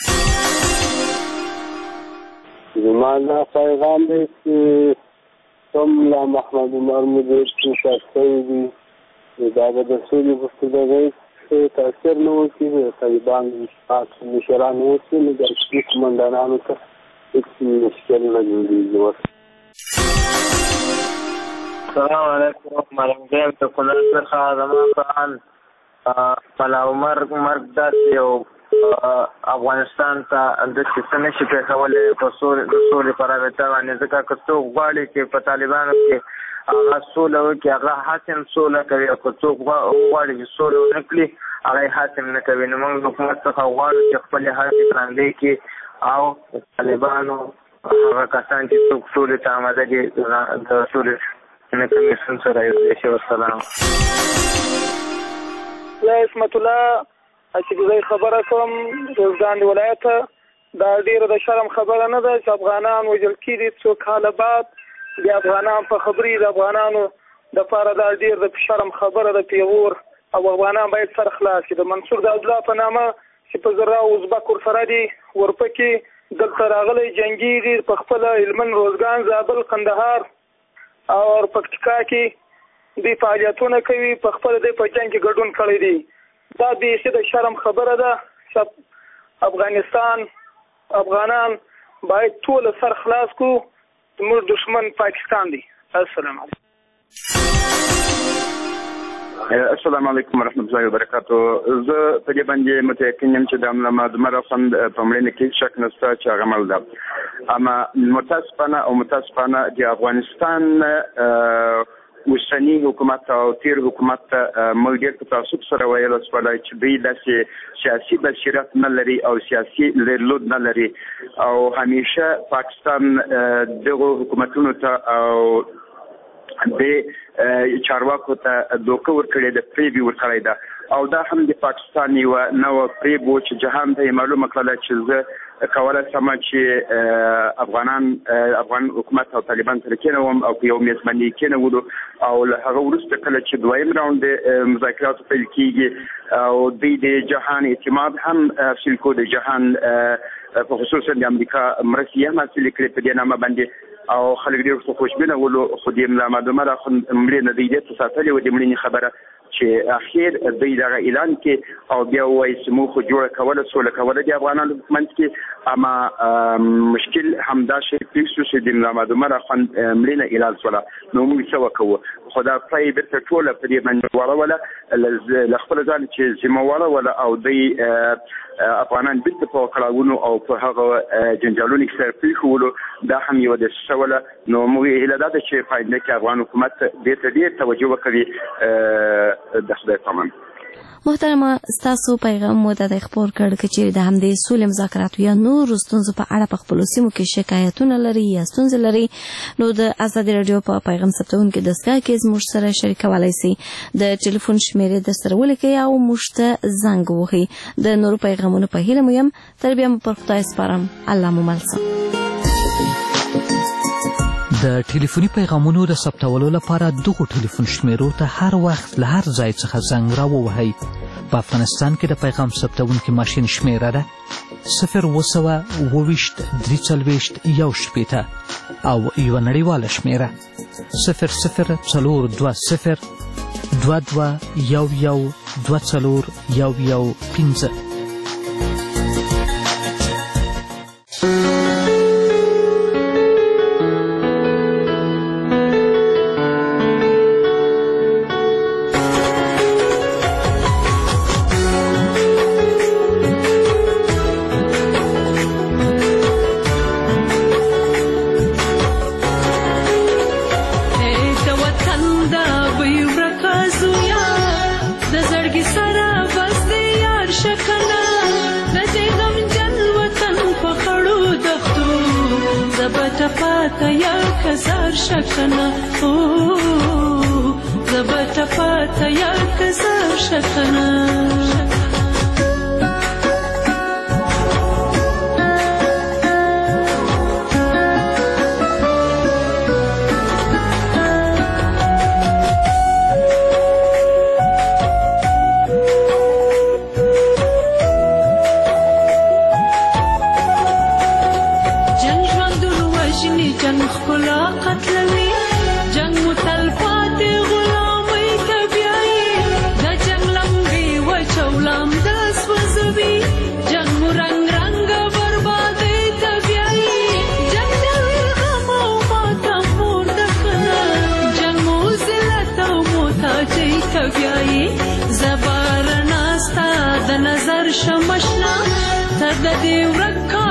زما دا پیغام دی چې کوم لا محمد عمر مدیر چې شخصي دي دا به د سولې گفتگوی تاثیر نه وکړي د طالبان مشران وکړي نو د عسکري قمندانانو ته هېڅ مشکل نه جوړېږي. السلام علیکم. مرنګیم ته کونړ څخه زما په ان ملا عمر مرګ داسې یو افغانستان ته داسې څه نشي پېښولی په سولې په رابطه باندې ځکه که څوک غواړي چې په طالبانو کې هغه سوله وکړي هغه حاکم سوله کوي او که څوک غواړي چې سوله ونه کړي هغه یې حاکم نه کوي. نو موږ حکومت څخه غواړو چې خپلې هڅې ترانګۍ کړي او طالبانو هغه کسان چې څوک سولې ته آماده دي د سولې نه کمیسیون سره یو ځای شي. والسلام. زه عصمت الله اچګزی خبره کوم روزګان د ولایت. دا ډیره د شرم خبره نه ده چې افغانان وژل کېدي څو کاله بعد د افغانان په خبرې د افغانانو دپاره دا ډېر د شرم خبره ده پیغور او افغانان باید سر خلاص کړي. د منصور د عبدالله په نامه چې په زراو ازبک ورسره دي ورپکې دلته راغلی جنګي دي په خپله هلمند روزګان زابل قندهار او پکتیکا کې دوی فعالیتونه کوي په خپله دوی په جنګ کې ګډون کړی دی. دا بیخي د شرم خبره ده چې افغانستان افغانان باید ټول سر خلاص کړو زموږ دشمن پاکستان دی. السلام علیکم. السلام علیکم ورحمۃ اللہ وبرکاتہ. زه په دې باندې متأکد یم چې د معلومات خوند په مړینه کې شک نشته چې هغه عمل ده. اما متاسفانه او متاسفانه د افغانستان اوسنی حکومت او تیر حکومت موږ ډېر په تعصب سره ویل سوالای چې دوی داسې سیاسي بصیرت نه لري او سیاسي لیدلود نه لري او همیشه پاکستان دغه حکومتونو ته او د چارواکو ته دوکه ورکړې ده پریبي ورکړې ده او دا هم د پاکستان یو نو پریبو چې جهان ته معلومه کړله چې زه کوله سم چې افغانان افغان حکومت او طالبان سره کېنوم او په یو میز باندې کېنولو او له هغه وروسته کله چې دویم راوند مذاکرات پیل کېږي او د جهان اعتماد هم حاصل کو د جهان په خصوصا د امریکا مرستې هم حاصل کړې په دې نامه باندې او خلک ډېر خوشبینه ولو خو د معلومات خو مړینه د دې ساتلې و د مړینې خبره چې اخیر دوی دغه اعلان کې او بیا وایي چې موږ خو جوړه کوله سوله کوله د افغانانو حکومت کې اما مشکل همدا شی پیښ شو چې د معلومات خو مړینه اعلان شوله نو موږ څه وکړو خو دا پای بیرته ټوله په دې باندې وراوله ل خپل ځان چې زمواره ولا او دوی افغانان بیرته په کړهونو او په هغه جنجالونو کې سره پیښولو دا هم یو د سوله نو موږ هیله ده چې فائدې کې افغان حکومت دې ته ډېر توجه وکړي د خدای پامان. محترمه ستاسو پیغام مو د خبر کړ چې د همدې سولې مذاکرات یا نور ستونزو په اړه په خپل سیمو کې شکایتونه لري یا ستونزې لري نو د ازادي رادیو په پیغام ثبتونکو دستګاه کې زموږ سره شریکولای شي د ټلیفون شمیرې د سره ولیکئ او موږ ته زنګ ووهئ. د نورو پیغامونو په هیله مو یم تر بیا مو پر خدای سپارم. الله مو مل شه. د ټلیفوني پیغامونو د ثبتولو لپاره دغو ټلیفون شمیرو ته هر وخت له هر ځای څخه زنګ راووهئ. په افغانستان کې د پیغام ثبتونکي ماشین شمیره ده صفر اوه سوه اوه ویشت درې څلوېښت یو شپېته او یوه نړیواله شمیره صفر صفر څلور دوه صفر دوه دوه یو یو دوه څلور یو یو پنځه. زبار ناستا د نظر شمشنا تر د دې ورکا